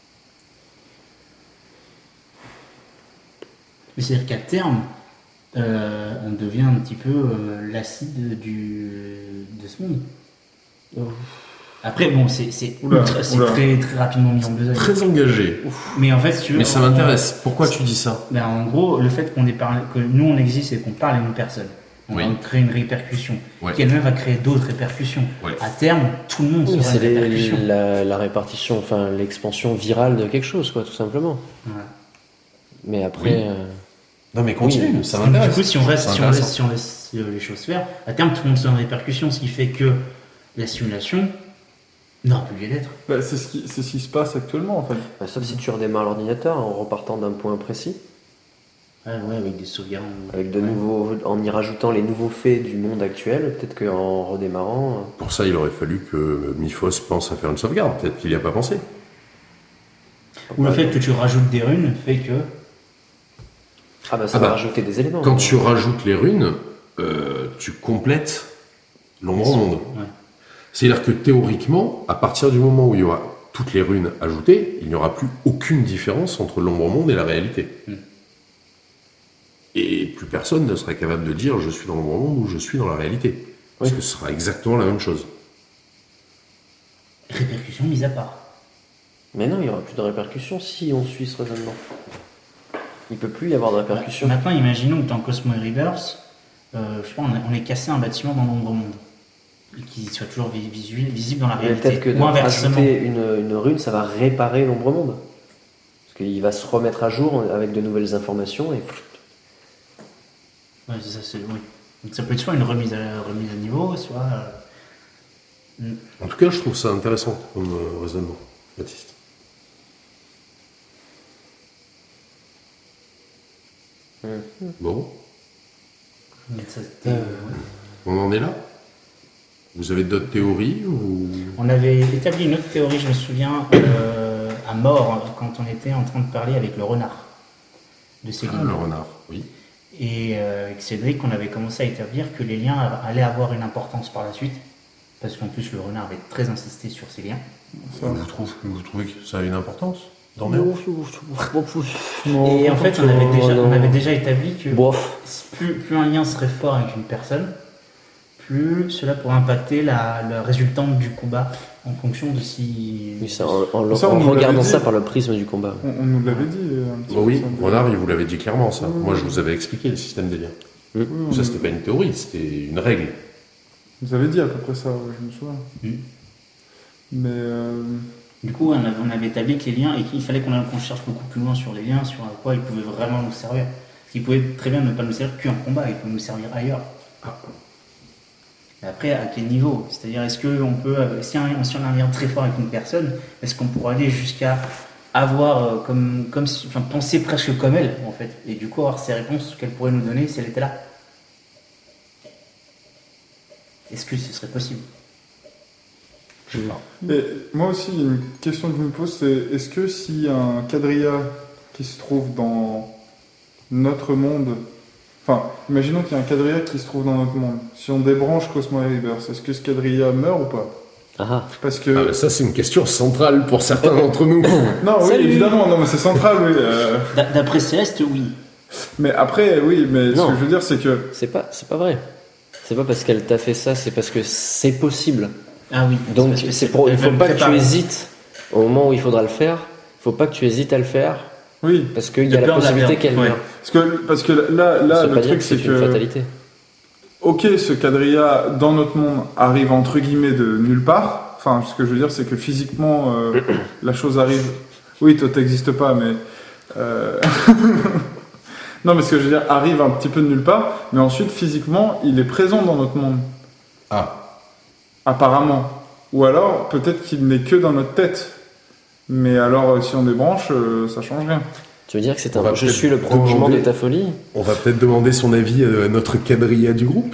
Mais c'est-à-dire qu'à terme, euh, on devient un petit peu euh, l'acide du, de ce monde. Après, bon, c'est c'est Oula, ultra- c'est oula. très, très rapidement mis en besogne. Très engagé. Mais en fait, si tu veux, Mais ça on- m'intéresse. Pourquoi tu dis ça? Ben, en gros, le fait qu'on ait parlé, que nous on existe et qu'on parle à une personne, on Oui. va créer une répercussion, Ouais. qui elle-même va créer d'autres répercussions. Ouais. À terme, tout le monde Oui, sera c'est une les- répercussion. la, la répartition, enfin l'expansion virale de quelque chose, quoi, tout simplement. Voilà. Mais après, Oui. euh, Non mais continue, Oui. ça Donc, m'intéresse. du coup, si on, reste, C'est si, on laisse, intéressant. si on laisse euh, les choses faire, à terme, tout le monde sera une répercussion, ce qui fait que la simulation n'aura plus lieu d'être. Bah, c'est ce qui, c'est ce qui se passe actuellement, en fait. bah, sauf si tu redémarres l'ordinateur en repartant d'un point précis, Ouais, ouais, avec des sauvegardes. avec de Ouais. nouveaux, en y rajoutant les nouveaux faits du monde actuel, peut-être qu'en redémarrant. euh, Pour ça, il aurait fallu que Mythos pense à faire une sauvegarde. Peut-être qu'il n'y a pas pensé. Ou le fait que tu rajoutes des runes fait que. Ah bah ça Ah va bah, rajouter des éléments. Quand mais- tu rajoutes les runes, euh, tu complètes l'ombre monde. Ouais. C'est-à-dire que théoriquement, à partir du moment où il y aura toutes les runes ajoutées, il n'y aura plus aucune différence entre l'ombre monde et la réalité. Mm. Et plus personne ne serait capable de dire je suis dans l'ombre monde ou je suis dans la réalité. Parce Oui. que ce sera exactement la même chose. Répercussions mises à part. Mais non, il n'y aura plus de répercussions si on suit ce raisonnement. Il peut plus y avoir de répercussions. Maintenant, imaginons que dans Cosmo et Rebirth, euh, je sais pas, on, a- on ait cassé un bâtiment dans l'ombre monde. Et qu'il soit toujours vi- visuel, visible dans la Mais réalité. peut-être que de Ou inversement. rajouter une, une rune, ça va réparer l'ombre monde. Parce qu'il va se remettre à jour avec de nouvelles informations et Ouais, c'est ça, c'est oui. Donc ça peut être soit une remise à, remise à niveau, soit. euh, En tout cas, je trouve ça intéressant comme euh, raisonnement, Baptiste. Mhm. Bon, mais ça, c'était- Euh, on en est là. Vous avez d'autres théories ou... On avait établi une autre théorie, je me souviens, euh, à mort, quand on était en train de parler avec le renard de Ah, Céline. le renard, oui. Et euh, avec Cédric, on avait commencé à établir que les liens allaient avoir une importance par la suite. Parce qu'en plus, le renard avait très insisté sur ces liens. Ça. Vous, trouvez, vous trouvez que ça a une importance dans Non, Non, Et en fait, on avait, déjà, non. on avait déjà établi que Bof. plus, plus un lien serait fort avec une personne, plus cela pourrait impacter la, la résultante du combat en fonction de si. Oui, ça, en, en- Ça, on en nous l'avait regardant dit. ça par le prisme du combat. On, on nous l'avait dit. euh, un petit Bon, peu, oui, ça. renard, il vous l'avait dit clairement, ça. Oui. Moi, je vous avais expliqué le système des liens. Oui, on Ça, nous- c'était pas une théorie, c'était une règle. Vous avez dit à peu près ça, ouais, je me souviens. Mm. Mais euh, Du coup, on avait, on avait établi que les liens, et qu'il fallait qu'on qu'on cherche beaucoup plus loin sur les liens, sur à quoi ils pouvaient vraiment nous servir. Parce qu'ils pouvaient très bien ne pas nous servir qu'en combat, ils pouvaient nous servir ailleurs. Et après, à quel niveau? C'est-à-dire, est-ce qu'on peut, euh, si, un- si on a un lien très fort avec une personne, est-ce qu'on pourrait aller jusqu'à avoir, euh, comme, comme si, enfin, penser presque comme elle, en fait, et du coup avoir ces réponses qu'elle pourrait nous donner si elle était là? Est-ce que ce serait possible? Je sais pas. Et moi aussi, il y a une question que je me pose, c'est est-ce que si un quadrilla qui se trouve dans notre monde, enfin, imaginons qu'il y a un quadrilla qui se trouve dans notre monde, si on débranche Cosmo Rebirth, est-ce que ce quadrilla meurt ou pas? Ah, Parce que... Ah, bah ça, c'est une question centrale pour certains d'entre nous. Non, oui, Salut. évidemment, non, mais c'est central, oui. euh, D'a- D'après Céleste, oui. Mais après, oui, mais ce Non. que je veux dire, c'est que... c'est pas, c'est pas vrai. C'est pas parce qu'elle t'a fait ça, c'est parce que c'est possible. Ah oui. Donc parce que c'est pour, il elle faut va me pas que tu préparer. hésites au moment où il faudra le faire. Il faut pas que tu hésites à le faire Oui, parce qu'il y De a la peur de la possibilité perdre. qu'elle Ouais. meure. parce que, parce que là, là Ça veut le pas dire truc, que c'est c'est une que... fatalité. Ok, ce quadrilla dans notre monde arrive entre guillemets de nulle part. Enfin, ce que je veux dire, c'est que physiquement, euh, la chose arrive. Oui, toi, t'existes pas, mais euh... non, mais ce que je veux dire arrive un petit peu de nulle part. Mais ensuite, physiquement, il est présent dans notre monde, Ah, apparemment. Ou alors, peut-être qu'il n'est que dans notre tête. Mais alors, euh, si on débranche, euh, ça change rien. Tu veux dire que c'est On un va je peut-être suis le prolongement demander- de ta folie? on va peut-être demander son avis à notre quadrilla du groupe.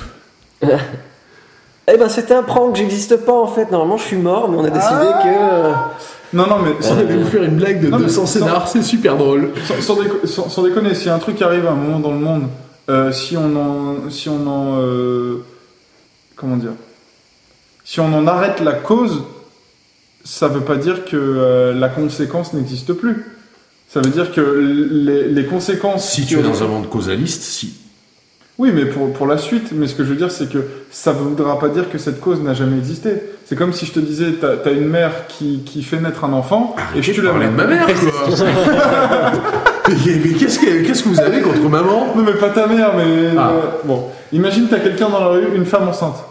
Eh ben c'était un prank, j'existe pas en fait. Normalement je suis mort, mais on a décidé que. Non, non, mais sans, Euh, Je vais vous faire une blague de Non, mais deux cents sans- scénars, c'est super drôle. sans, sans déco- sans- sans déconner, si un truc arrive à un moment dans le monde, euh, si on en, si on en, euh, comment dire, si on en arrête la cause, ça veut pas dire que euh, la conséquence n'existe plus. Ça veut dire que les, les conséquences. Si tu es dans un monde causaliste, si. Oui, mais pour, pour la suite. Mais ce que je veux dire, c'est que ça ne voudra pas dire que cette cause n'a jamais existé. C'est comme si je te disais, t'as as une mère qui, qui fait naître un enfant, et je Arrêtez tue de la parler mère. de ma mère, quoi. mais mais qu'est-ce que, qu'est-ce que vous avez contre maman? Non, mais pas ta mère, mais. Ah. euh, bon. Imagine, t'as quelqu'un dans la rue, une femme enceinte.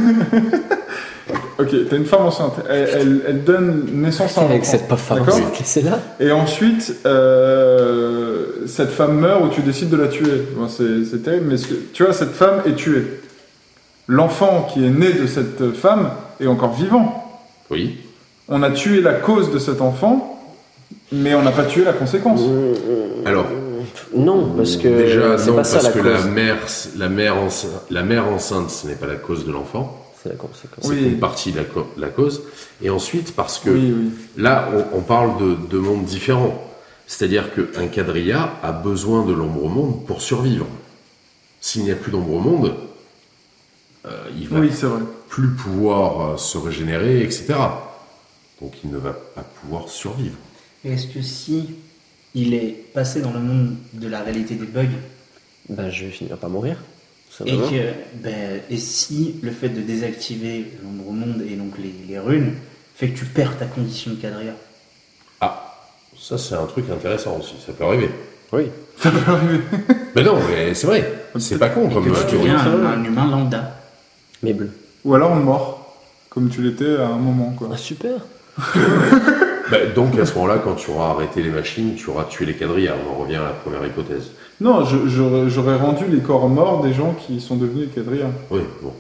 Ok, t'as une femme enceinte. Elle, elle, elle donne naissance à un Avec enfant. cette pauvre femme D'accord. enceinte, laissez-la. Et ensuite, euh, cette femme meurt ou tu décides de la tuer. Bon, c'est c'est terrible, mais ce que- tu vois, cette femme est tuée. L'enfant qui est né de cette femme est encore vivant. Oui. On a tué la cause de cet enfant, mais on n'a pas tué la conséquence. Alors, Non, parce que déjà, c'est non, pas ça parce la que la cause. mère, la, mère enceinte, la mère enceinte, ce n'est pas la cause de l'enfant. C'est la conséquence. C'est Oui. une partie de la, co- la cause. Et ensuite, parce que Oui, oui. là, on, on parle de, de mondes différents. C'est-à-dire qu'un quadrilla a besoin de l'ombre monde pour survivre. S'il n'y a plus d'ombre monde, euh, il va Oui, c'est vrai. plus pouvoir euh, se régénérer, et cetera. Donc il ne va pas pouvoir survivre. Et est-ce que si il est passé dans le monde de la réalité des bugs, Ben je vais finir par mourir. Ça va et, voir. que, ben, et si le fait de désactiver l'ombre monde et donc les, les runes fait que tu perds ta condition de quadrilla? Ah, ça c'est un truc intéressant aussi, ça peut arriver. Oui. Ça peut arriver. Mais non, mais c'est vrai, c'est pas con Et comme que euh, tu théorie. deviens un, un humain lambda. Mais bleu. Ou alors mort, comme tu l'étais à un moment, quoi. Ah super. Bah, donc à ce moment-là, quand tu auras arrêté les machines, tu auras tué les quadrillas. On en revient à la première hypothèse. Non, je- j'aurais j'aurais rendu les corps morts des gens qui sont devenus quadrillas. Oui, bon.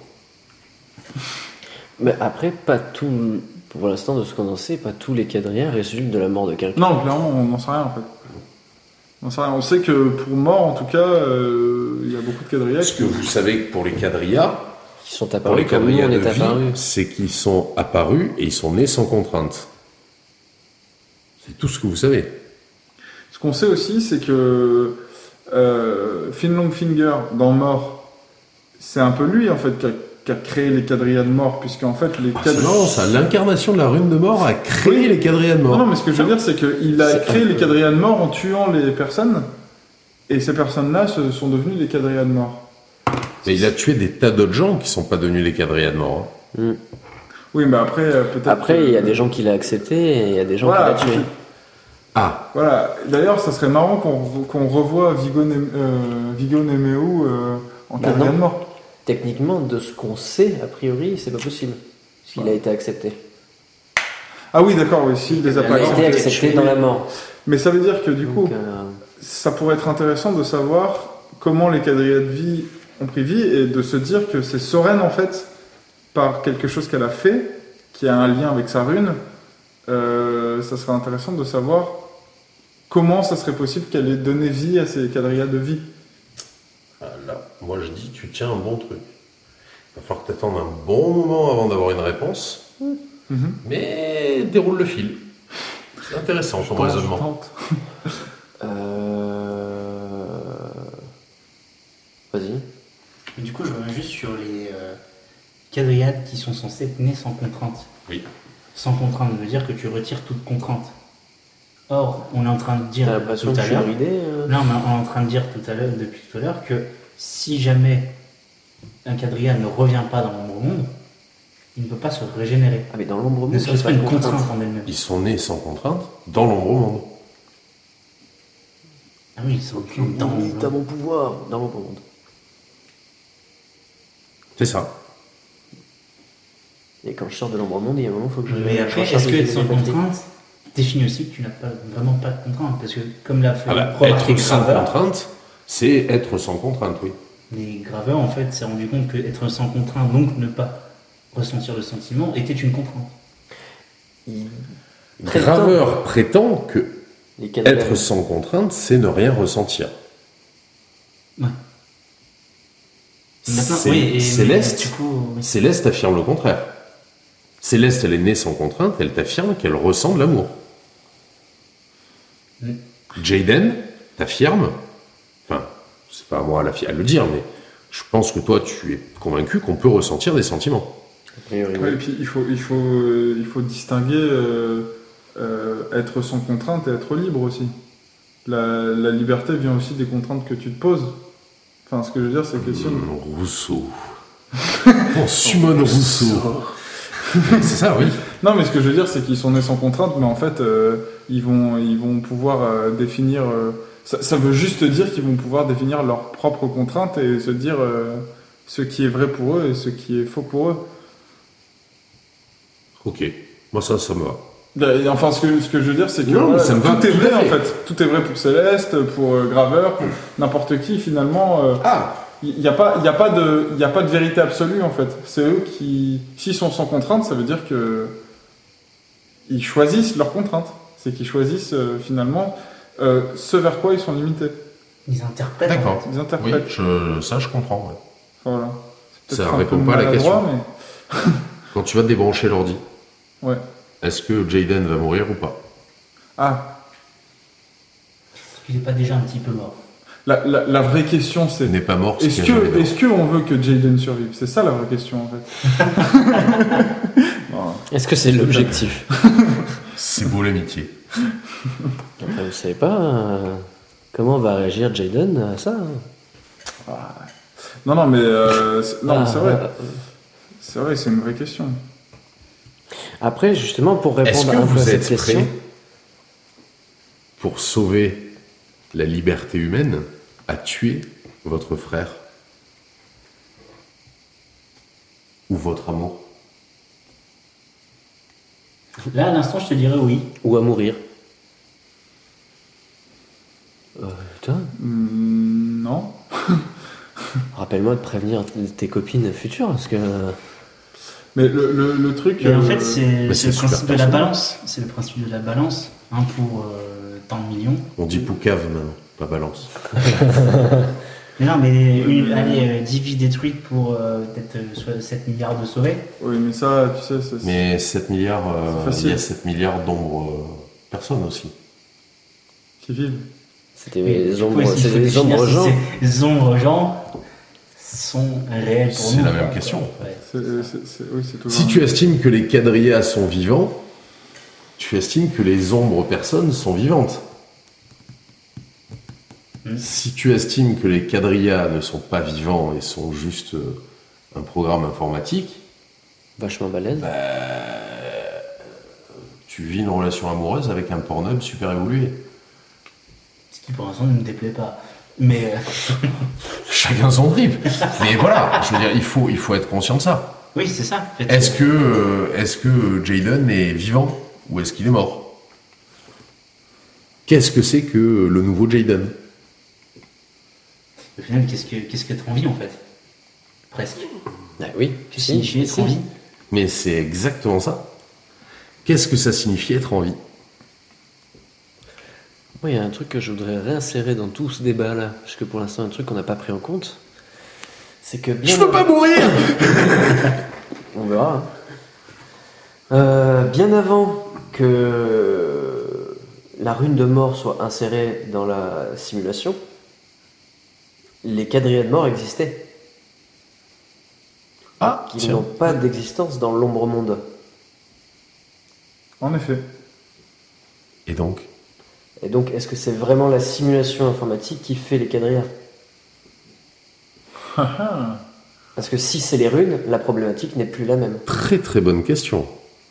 Mais après, pas tout. Pour l'instant, de ce qu'on en sait, pas tous les quadrillas résultent de la mort de quelqu'un. Non, clairement, on n'en sait rien en fait. On n'en sait rien. On sait que pour mort, en tout cas, euh, il y a beaucoup de quadrillas. Ce que vous savez que pour les quadrillas, Qui sont pour apparus les comme nous, quadrillas on de est vie, apparus. c'est qu'ils sont apparus et ils sont nés sans contrainte. C'est tout ce que vous savez. Ce qu'on sait aussi, c'est que euh, Finn Longfinger, dans Mort, c'est un peu lui en fait qui a, qui a créé les quadrillas de mort, puisqu'en fait les Ah, c'est quadrillas. marrant, ça. L'incarnation de la rune de mort a créé Oui. les quadrillas de mort. Non, non, mais ce que je veux dire, c'est qu'il a C'est créé un les peu- quadrillas de mort en tuant les personnes, et ces personnes-là se sont devenues les quadrillas de mort. Mais il a tué des tas d'autres gens qui sont pas devenus des quadrillas de mort. hein. Mm. Oui, mais après, euh, peut-être. Après, que- il y a des gens qui l'ont accepté et il y a des gens Voilà, qui l'ont tué. Ah, Voilà. D'ailleurs, ça serait marrant qu'on qu'on revoie Vigo, Nem- euh, Vigo Nemeu euh, en Bah quadrilla non. de mort. Techniquement, de ce qu'on sait, a priori, c'est pas possible. Parce qu'il a été accepté. Ah oui, d'accord, oui, s'il les a Il pas Il a été été accepté tué. dans la mort. Mais ça veut dire que du coup, Donc, euh, ça pourrait être intéressant de savoir comment les quadrillas de vie ont pris vie et de se dire que c'est Soren en fait, par quelque chose qu'elle a fait, qui a un lien avec sa rune, euh, ça serait intéressant de savoir comment ça serait possible qu'elle ait donné vie à ces quadrillas de vie. ah, là, moi je dis, tu tiens un bon truc. Il va falloir que tu attendes un bon moment avant d'avoir une réponse. Mhm. mais déroule le fil. C'est intéressant ton raisonnement. Tente. Euh... Vas-y. Du coup, je reviens juste sur les euh, quadrillades qui sont censées être nées sans contrainte. Oui. Sans contrainte veut dire que tu retires toute contrainte. Or, on est en train de dire T'as tout l'impression à que je suis l'heure. bridé euh Là, on est en train de dire tout à l'heure, depuis tout à l'heure, que si jamais un quadrillade ne revient pas dans l'ombre monde, il ne peut pas se régénérer. Ah, mais dans l'ombre Ne monde, serait-ce c'est pas pas une de contrainte contrainte. en elle-même. Ils sont nés sans contrainte dans l'ombre monde. Ah oui, ils sont Aucune dans limite à mon pouvoir dans l'ombre monde. C'est ça. Et quand je sors de l'ombre monde, il y a un moment, il faut que je. Mais je après, recharge est-ce que les être sans batteries. contrainte définit aussi que tu n'as pas, vraiment pas de contrainte? Parce que, comme l'a fait Ah bah, remarquer être sans Graveur, contrainte, c'est être sans contrainte, oui. les graveurs, en fait, s'est rendu compte que être sans contrainte, donc ne pas ressentir le sentiment, était une contrainte. Il- Graveur prétend que Les cadavres. être sans contrainte, c'est ne rien ressentir. Ouais. Il y en a plein- C'est- oui, et- Céleste, mais, du coup, oui. Céleste affirme le contraire. Céleste, elle est née sans contrainte, elle t'affirme qu'elle ressent de l'amour. Mm. Jaden t'affirme, enfin, c'est pas à moi à, la- à le dire, mais je pense que toi, tu es convaincu qu'on peut ressentir des sentiments. A priori, Ouais, et oui. puis il faut, il faut, euh, il faut distinguer euh, euh, être sans contrainte et être libre aussi. La, la liberté vient aussi des contraintes que tu te poses. Enfin, ce que je veux dire, c'est que si on... Hum, Rousseau. On summon Rousseau. C'est ça, oui. Non, mais ce que je veux dire, c'est qu'ils sont nés sans contrainte, mais en fait, euh, ils, vont, ils vont pouvoir euh, définir... euh, ça, ça veut juste dire qu'ils vont pouvoir définir leurs propres contraintes et se dire euh, ce qui est vrai pour eux et ce qui est faux pour eux. Ok, moi ça, ça me va. Et enfin, ce que, ce que je veux dire, c'est que Non, voilà, ça me va tout est tout vrai à en fait. fait. Tout est vrai pour Céleste, pour euh, Graveur, pour n'importe qui finalement. euh, Ah Il n'y a, pas- il y a, pas de- il y a pas de vérité absolue en fait. C'est eux qui. S'ils sont sans contrainte, ça veut dire que. Ils choisissent leurs contraintes. C'est qu'ils choisissent euh, finalement euh, ce vers quoi ils sont limités. Ils interprètent. D'accord. en fait. Ils Oui, interprètent. je, ça je comprends. ouais. Voilà. C'est Ça peut-être un répond peu pas à la maladroit, question. Quand tu vas débrancher l'ordi, mais. Ouais. est-ce que Jaden va mourir ou pas? Ah, Il n'est pas déjà un petit peu mort. la, la, la vraie question c'est. Il n'est pas mort. Est-ce c'est qu'il y a jamais que, mort. est-ce que on veut que Jaden survive? C'est ça la vraie question en fait. Voilà. Est-ce que c'est l'objectif? C'est beau l'amitié. Après, vous savez pas euh, comment va réagir Jaden à ça hein Non, non, mais, euh, c'est- non, mais c'est Ah, vrai. euh, C'est vrai, c'est une vraie question. Après, justement, pour Est-ce répondre que un peu à vous cette êtes question, prêts pour sauver la liberté humaine à tuer votre frère ou votre amour? Là, à l'instant, je te dirais oui. ou à mourir. Euh, putain, Hmm, non. rappelle-moi de prévenir t- tes copines futures, parce que Mais le, le, le truc. Mais en euh, fait, c'est mais c'est c'est le super principe de la personnel. balance. C'est le principe de la balance. Un pour euh, tant de millions. On dit poucave maintenant, pas balance. Mais non, mais une, allez, euh, dix vies détruites pour euh, peut-être euh, soit sept milliards de sauvés. Oui, mais ça, tu sais, c'est. Mais sept milliards, euh, C'est facile. il y a sept milliards d'ombres euh, personnes aussi. Qui vivent. c'était Mais les du coup, ombres, il faut c'est les définir ombres si gens. Ces ombres gens sont réels pour C'est nous. la même quoi. question. Ouais. C'est, c'est, c'est- oui, c'est toujours. Si tu estimes que les quadrillas sont vivants, tu estimes que les ombres personnes sont vivantes. Hmm. Si tu estimes que les quadrillas ne sont pas vivants et sont juste euh, un programme informatique, Vachement balèze. Bah, tu vis une relation amoureuse avec un Pornhub super évolué. Ce qui pour l'instant ne me déplaît pas. Mais euh, Chacun son trip. Mais voilà, je veux dire, il faut, il faut être conscient de ça. oui, c'est ça. En fait. Est-ce que, euh, est-ce que Jaden est vivant ou est-ce qu'il est mort? Qu'est-ce que c'est que le nouveau Jaden? Au final, qu'est-ce que qu'est-ce qu'être en vie en fait? Presque. Ah oui, Que signifie être si. en vie? Mais c'est exactement ça. Qu'est-ce que ça signifie être en vie? Moi, il y a un truc que je voudrais réinsérer dans tout ce débat-là, parce que pour l'instant, un truc qu'on n'a pas pris en compte, c'est que bien Je veux pas mourir. on verra. hein. Euh, bien avant que la rune de mort soit insérée dans la simulation, les quadrillas de mort existaient. Ah, Qui tiens. n'ont pas d'existence dans l'ombre monde. En effet. Et donc Et donc, est-ce que c'est vraiment la simulation informatique qui fait les quadrillas? Parce que si c'est les runes, la problématique n'est plus la même. Très très bonne question.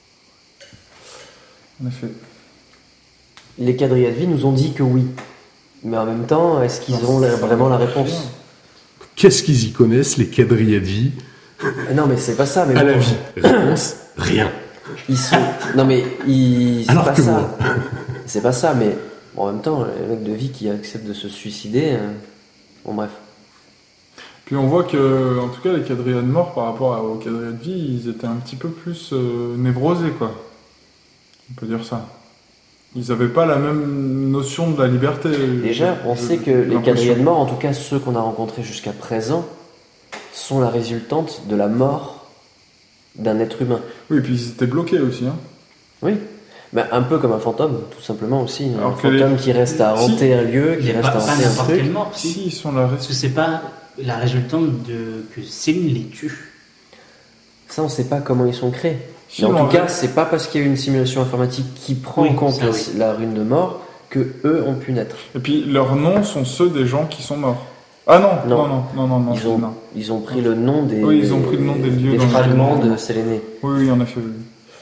En effet. Les quadrillas de vie nous ont dit que oui. Mais en même temps, est-ce qu'ils ont la- vraiment la réponse? Qu'est-ce qu'ils y connaissent, les quadrillas de vie Eh Non, mais c'est pas ça. Mais à bon, la vie? Réponse, rien. Ils sont. Non, mais ils. C'est Alors pas que ça. moi. C'est pas ça, mais bon, en même temps, les mecs de vie qui acceptent de se suicider. euh, Bon, bref. Puis on voit que, en tout cas, les quadrillas de mort par rapport à- aux quadrillas de vie, ils étaient un petit peu plus euh, névrosés, quoi. On peut dire ça. Ils n'avaient pas la même notion de la liberté. Déjà, on j'ai- sait que j'ai les l'impression. quadrillas de mort, en tout cas ceux qu'on a rencontrés jusqu'à présent, sont la résultante de la mort d'un être humain. Oui, puis ils étaient bloqués aussi. Hein. Oui. Ben, un peu comme un fantôme, tout simplement aussi. Un Alors que fantôme les- qui reste à Si. hanter un lieu, qui Mais reste pas, à pas hanter un n'importe truc. quelle mort, Si, si. ils sont la Parce que c'est pas la résultante de que Céline les tue. Ça, on sait pas comment ils sont créés. Si, Mais en on tout va- cas, c'est pas parce qu'il y a eu une simulation informatique qui prend Oui, en compte ça, la, oui. la rune de mort que eux ont pu naître. Et puis leurs noms sont ceux des gens qui sont morts. Ah non, Non. non, non, non, non, non. Ils ont, non. ils ont pris le nom des, Oui, ils ont pris le nom des lieux dans lesquels fragments ils- de Séléné. Oui, oui, en effet. oui.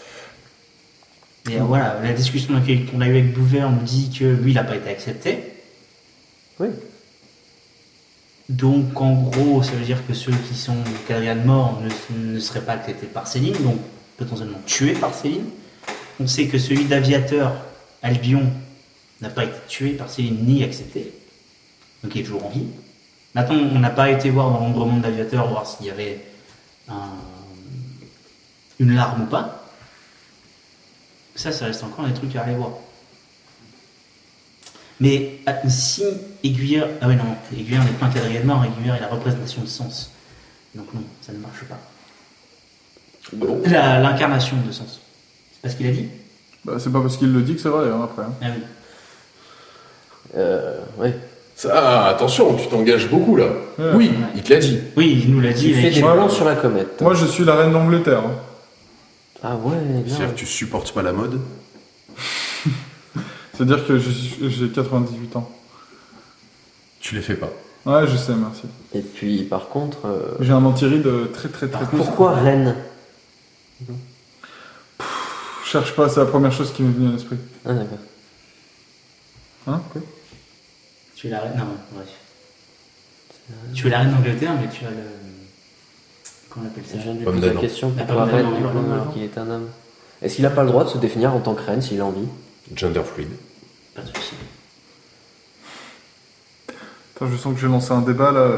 Et euh, voilà, la discussion qu'on a eue avec Bouver nous dit que lui, il n'a pas été accepté. Oui. Donc, en gros, ça veut dire que ceux qui sont quadrillas de mort ne, ne seraient pas acceptés par Céline, donc potentiellement tués par Céline. On sait que celui d'aviateur, Albion, n'a pas été tué par Céline ni accepté. Donc, il est toujours en vie. Maintenant, on n'a pas été voir dans l'ombre monde d'aviateur voir s'il y avait un- une larme ou pas. Ça, ça reste encore des trucs à aller voir. Mais ah, si Aiguilleur... Ah oui, non, Aiguilleur n'est pas un quadrilla de mort, Aiguilleur est la représentation de sens. Donc non, ça ne marche pas. La- L'incarnation de sens. C'est pas ce qu'il a dit? Bah, c'est pas parce qu'il le dit que c'est vrai, hein, après. hein. Ah oui. Euh, ouais. Ça, ah, attention, tu t'engages beaucoup là. Ouais. Oui, il te l'a dit. Oui, il nous l'a dit. Tu fais avec- des Ouais. plans sur la comète. Moi, je suis la reine d'Angleterre. hein. Ah ouais, C'est-à-dire bien. que tu supportes pas la mode. C'est-à-dire que je suis- j'ai quatre-vingt-dix-huit ans. Tu les fais pas. Ouais, je sais, merci. Et puis, par contre, euh, J'ai un anti-ride très, très, très... Par très- pourquoi Rennes? Je cherche pas, c'est la première chose qui m'est venue à l'esprit. Ah d'accord. Hein quoi Tu es la reine... Non, bref. Tu es la reine d'Angleterre, mais tu as le... Comment on appelle ça? Je viens de lui Pomme poser la d'Adam. question, La pourquoi pomme Rennes d'Adam, du la coup, pomme alors d'Adam. qu'il est un homme? Est-ce qu'il n'a pas le droit de se définir en tant que reine s'il a envie? Gender fluid. Pas de souci. Attends, je sens que je vais lancer un débat là.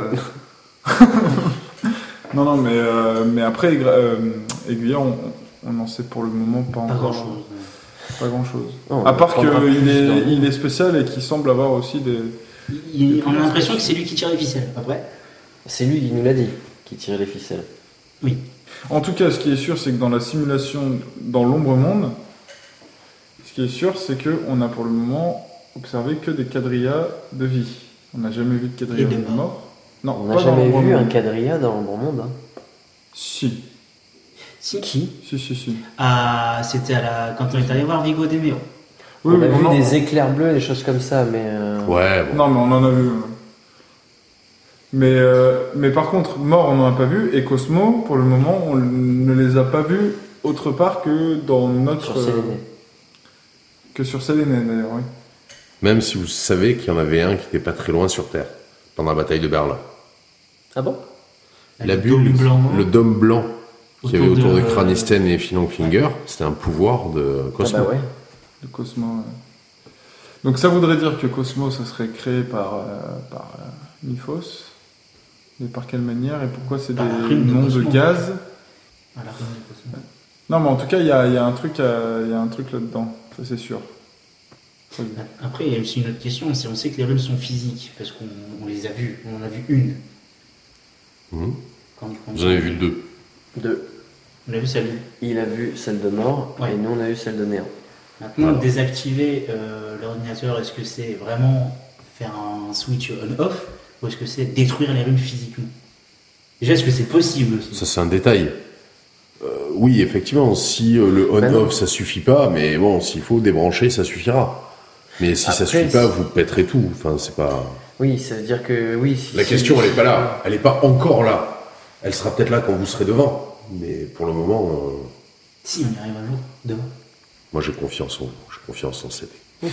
non, non, mais, euh, mais après, Aigra- euh, Aiguilleur, on, on en sait pour le moment pas Pas encore. grand-chose. Pas grand chose. Non, À on part apprendra qu'il plus est, dans- il est spécial et qu'il semble avoir aussi des. Il- on a l'impression que c'est lui qui tire les ficelles, après. C'est lui qui nous l'a dit, qui tirait les ficelles. Oui. En tout cas, ce qui est sûr, c'est que dans la simulation, dans l'ombre monde, ce qui est sûr, c'est qu'on a pour le moment observé que des quadrillas de vie. On n'a jamais vu de quadrillas Et de de mort. mort. Non, On pas n'a dans jamais l'ombre vu un monde. quadrilla dans l'ombre monde. Hein. Si, Si. Qui? si, si, si. Ah, c'était à la... quand on est allé voir Vigo Demeo. Oui, On oui, a vu en- des éclairs bleus, des choses comme ça, mais... euh, Ouais, bon. Non, mais on en a vu. euh. Mais, euh, mais par contre, mort, on n'en a pas vu. Et Cosmo, pour le moment, on ne les a pas vus autre part que dans notre. Sur Séléné. que sur Séléné, d'ailleurs, oui. Même si vous savez qu'il y en avait un qui était pas très loin sur Terre, pendant la bataille de Berlin. Ah bon? La Le bulle, dôme blanc. le dôme blanc qu'il y avait Autour autour de, de- Kranisten et Finger, c'était un pouvoir de Ah Cosmo. bah ouais. De Cosmo. ouais. Donc ça voudrait dire que Cosmo, ça serait créé par, euh, par euh, Myphos. Mais par quelle manière et pourquoi c'est Par des la rime de noms de Cosmo. gaz? À la reine de Cosmo. Non, mais en tout cas, il y a, il y a un truc, à- il y a un truc là-dedans. Ça, c'est sûr. Ça, oui. Après, il y a aussi une autre question, c'est on sait que les runes sont physiques, parce qu'on on les a vues, on en a vu une. Mhm. Quand- quand- J'en ai vu deux. Deux. On a vu celle. Il a vu celle de mort, Ouais. et nous on a vu celle de néant. Maintenant, Voilà. désactiver euh, l'ordinateur, est-ce que c'est vraiment faire un switch on-off ou est-ce que c'est détruire les runes physiquement? Déjà, est-ce que c'est possible aussi? Ça, c'est un détail. Euh, oui, effectivement, si euh, le Ben on-off, non. ça suffit pas, mais bon, s'il faut débrancher, ça suffira. Mais si ça Après, suffit pas, si- vous pèterez tout. Enfin, c'est pas... Oui, ça veut dire que oui. si- La si- question, elle est pas là. Elle est pas encore là. Elle sera peut-être là quand vous serez devant. Mais pour le moment, euh, Si, on y arrive un jour, demain. moi, j'ai confiance en vous. J'ai confiance en C D.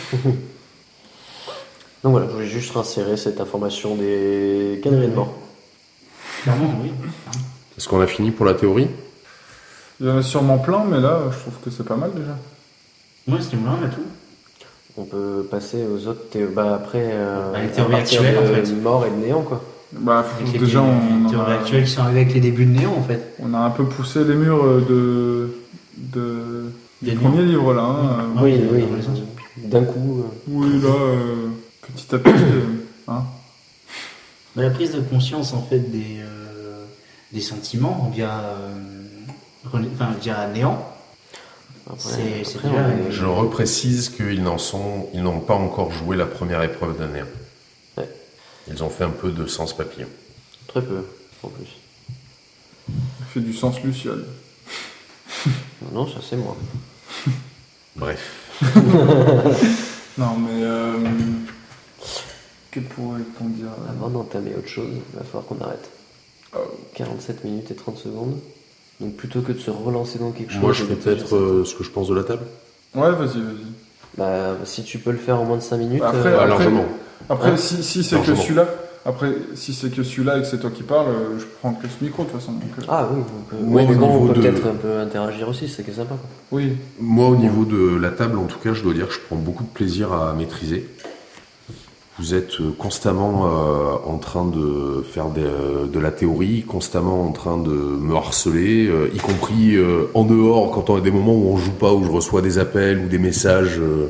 Donc voilà, je voulais juste insérer cette information des cadres de mort. Clairement, oui. Est-ce qu'on a fini pour la théorie? Il y en a sûrement plein, mais là, je trouve que c'est pas mal déjà. Moi, ce niveau-là, on a tout. On peut passer aux autres théories. Bah après, euh, Bah, les théories à partir actuelles, de en fait. mort et de néant quoi. Bah, Avec les déjà, on, les théories a, actuelles qui sont arrivées avec les débuts de Néant, en fait. on a un peu poussé les murs de, de, Des du premier livre là. hein. Ah, oui, oui, oui. dans les sens. D'un coup. euh, Oui, là, euh, petit à petit. euh, hein. Mais la prise de conscience, en fait, des, euh, des sentiments via, euh, René- enfin, via Néant, après, C'est- c'est après, déjà- on est- Je reprécise qu'ils n'en sont, ils n'ont pas encore joué la première épreuve d'un néant. Ouais. Ils ont fait un peu de sens papillon. Très peu, en plus. Il fait du sens luciole. Non, ça c'est moi. Bref. Non, mais. Euh, que pourrait-on dire euh, Avant d'entamer autre chose, il va falloir qu'on arrête. Oh. quarante-sept minutes et trente secondes. Donc plutôt que de se relancer dans quelque chose. Moi, je et fais de te dire peut-être euh, ce que je pense de la table. Ouais, vas-y, vas-y. Bah, si tu peux le faire en moins de cinq minutes. Après, euh, Ah, après- largement. Après, Hein si, si c'est que Largement. celui-là, après, si c'est que celui-là et que c'est toi qui parles, euh, je prends que ce micro de toute façon. Donc, euh, Ah oui, on peut... Moi, oui, mais au bon, on niveau peut de- peut-être un peu interagir aussi, c'est que sympa. Quoi. oui. Moi, au niveau de la table, en tout cas, je dois dire que je prends beaucoup de plaisir à maîtriser. Vous êtes euh, constamment euh, en train de faire des, euh, de la théorie, constamment en train de me harceler, euh, y compris euh, en dehors, quand on a des moments où on joue pas, où je reçois des appels ou des messages. euh.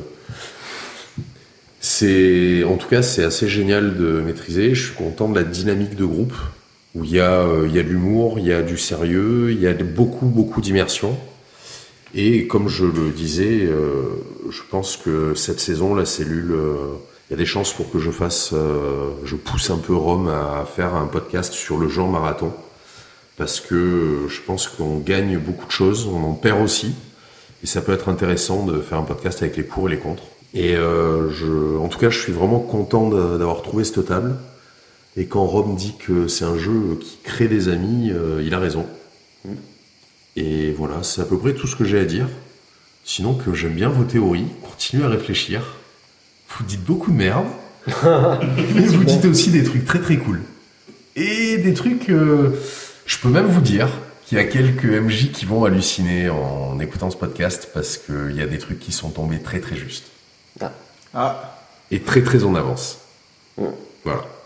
C'est, en tout cas, c'est assez génial de maîtriser. Je suis content de la dynamique de groupe, où il y a, euh, il y a de l'humour, il y a du sérieux, il y a de- beaucoup, beaucoup d'immersion. Et comme je le disais, euh, je pense que cette saison, la cellule, euh, il y a des chances pour que je fasse, euh, je pousse un peu Rome à faire un podcast sur le genre marathon, parce que euh, je pense qu'on gagne beaucoup de choses, on en perd aussi, et ça peut être intéressant de faire un podcast avec les pour et les contre. Et euh, je, en tout cas, je suis vraiment content de- d'avoir trouvé cette table. Et quand Rome dit que c'est un jeu qui crée des amis, euh, il a raison. Et voilà, c'est à peu près tout ce que j'ai à dire. Sinon, que j'aime bien vos théories, continuez à réfléchir. Vous dites beaucoup de merde, mais vous dites aussi des trucs très très cool. Et des trucs, euh, je peux même vous dire qu'il y a quelques M J qui vont halluciner en écoutant ce podcast parce qu'il y a des trucs qui sont tombés très très justes. Ah. Ah, Et très très en avance. Ouais. Voilà.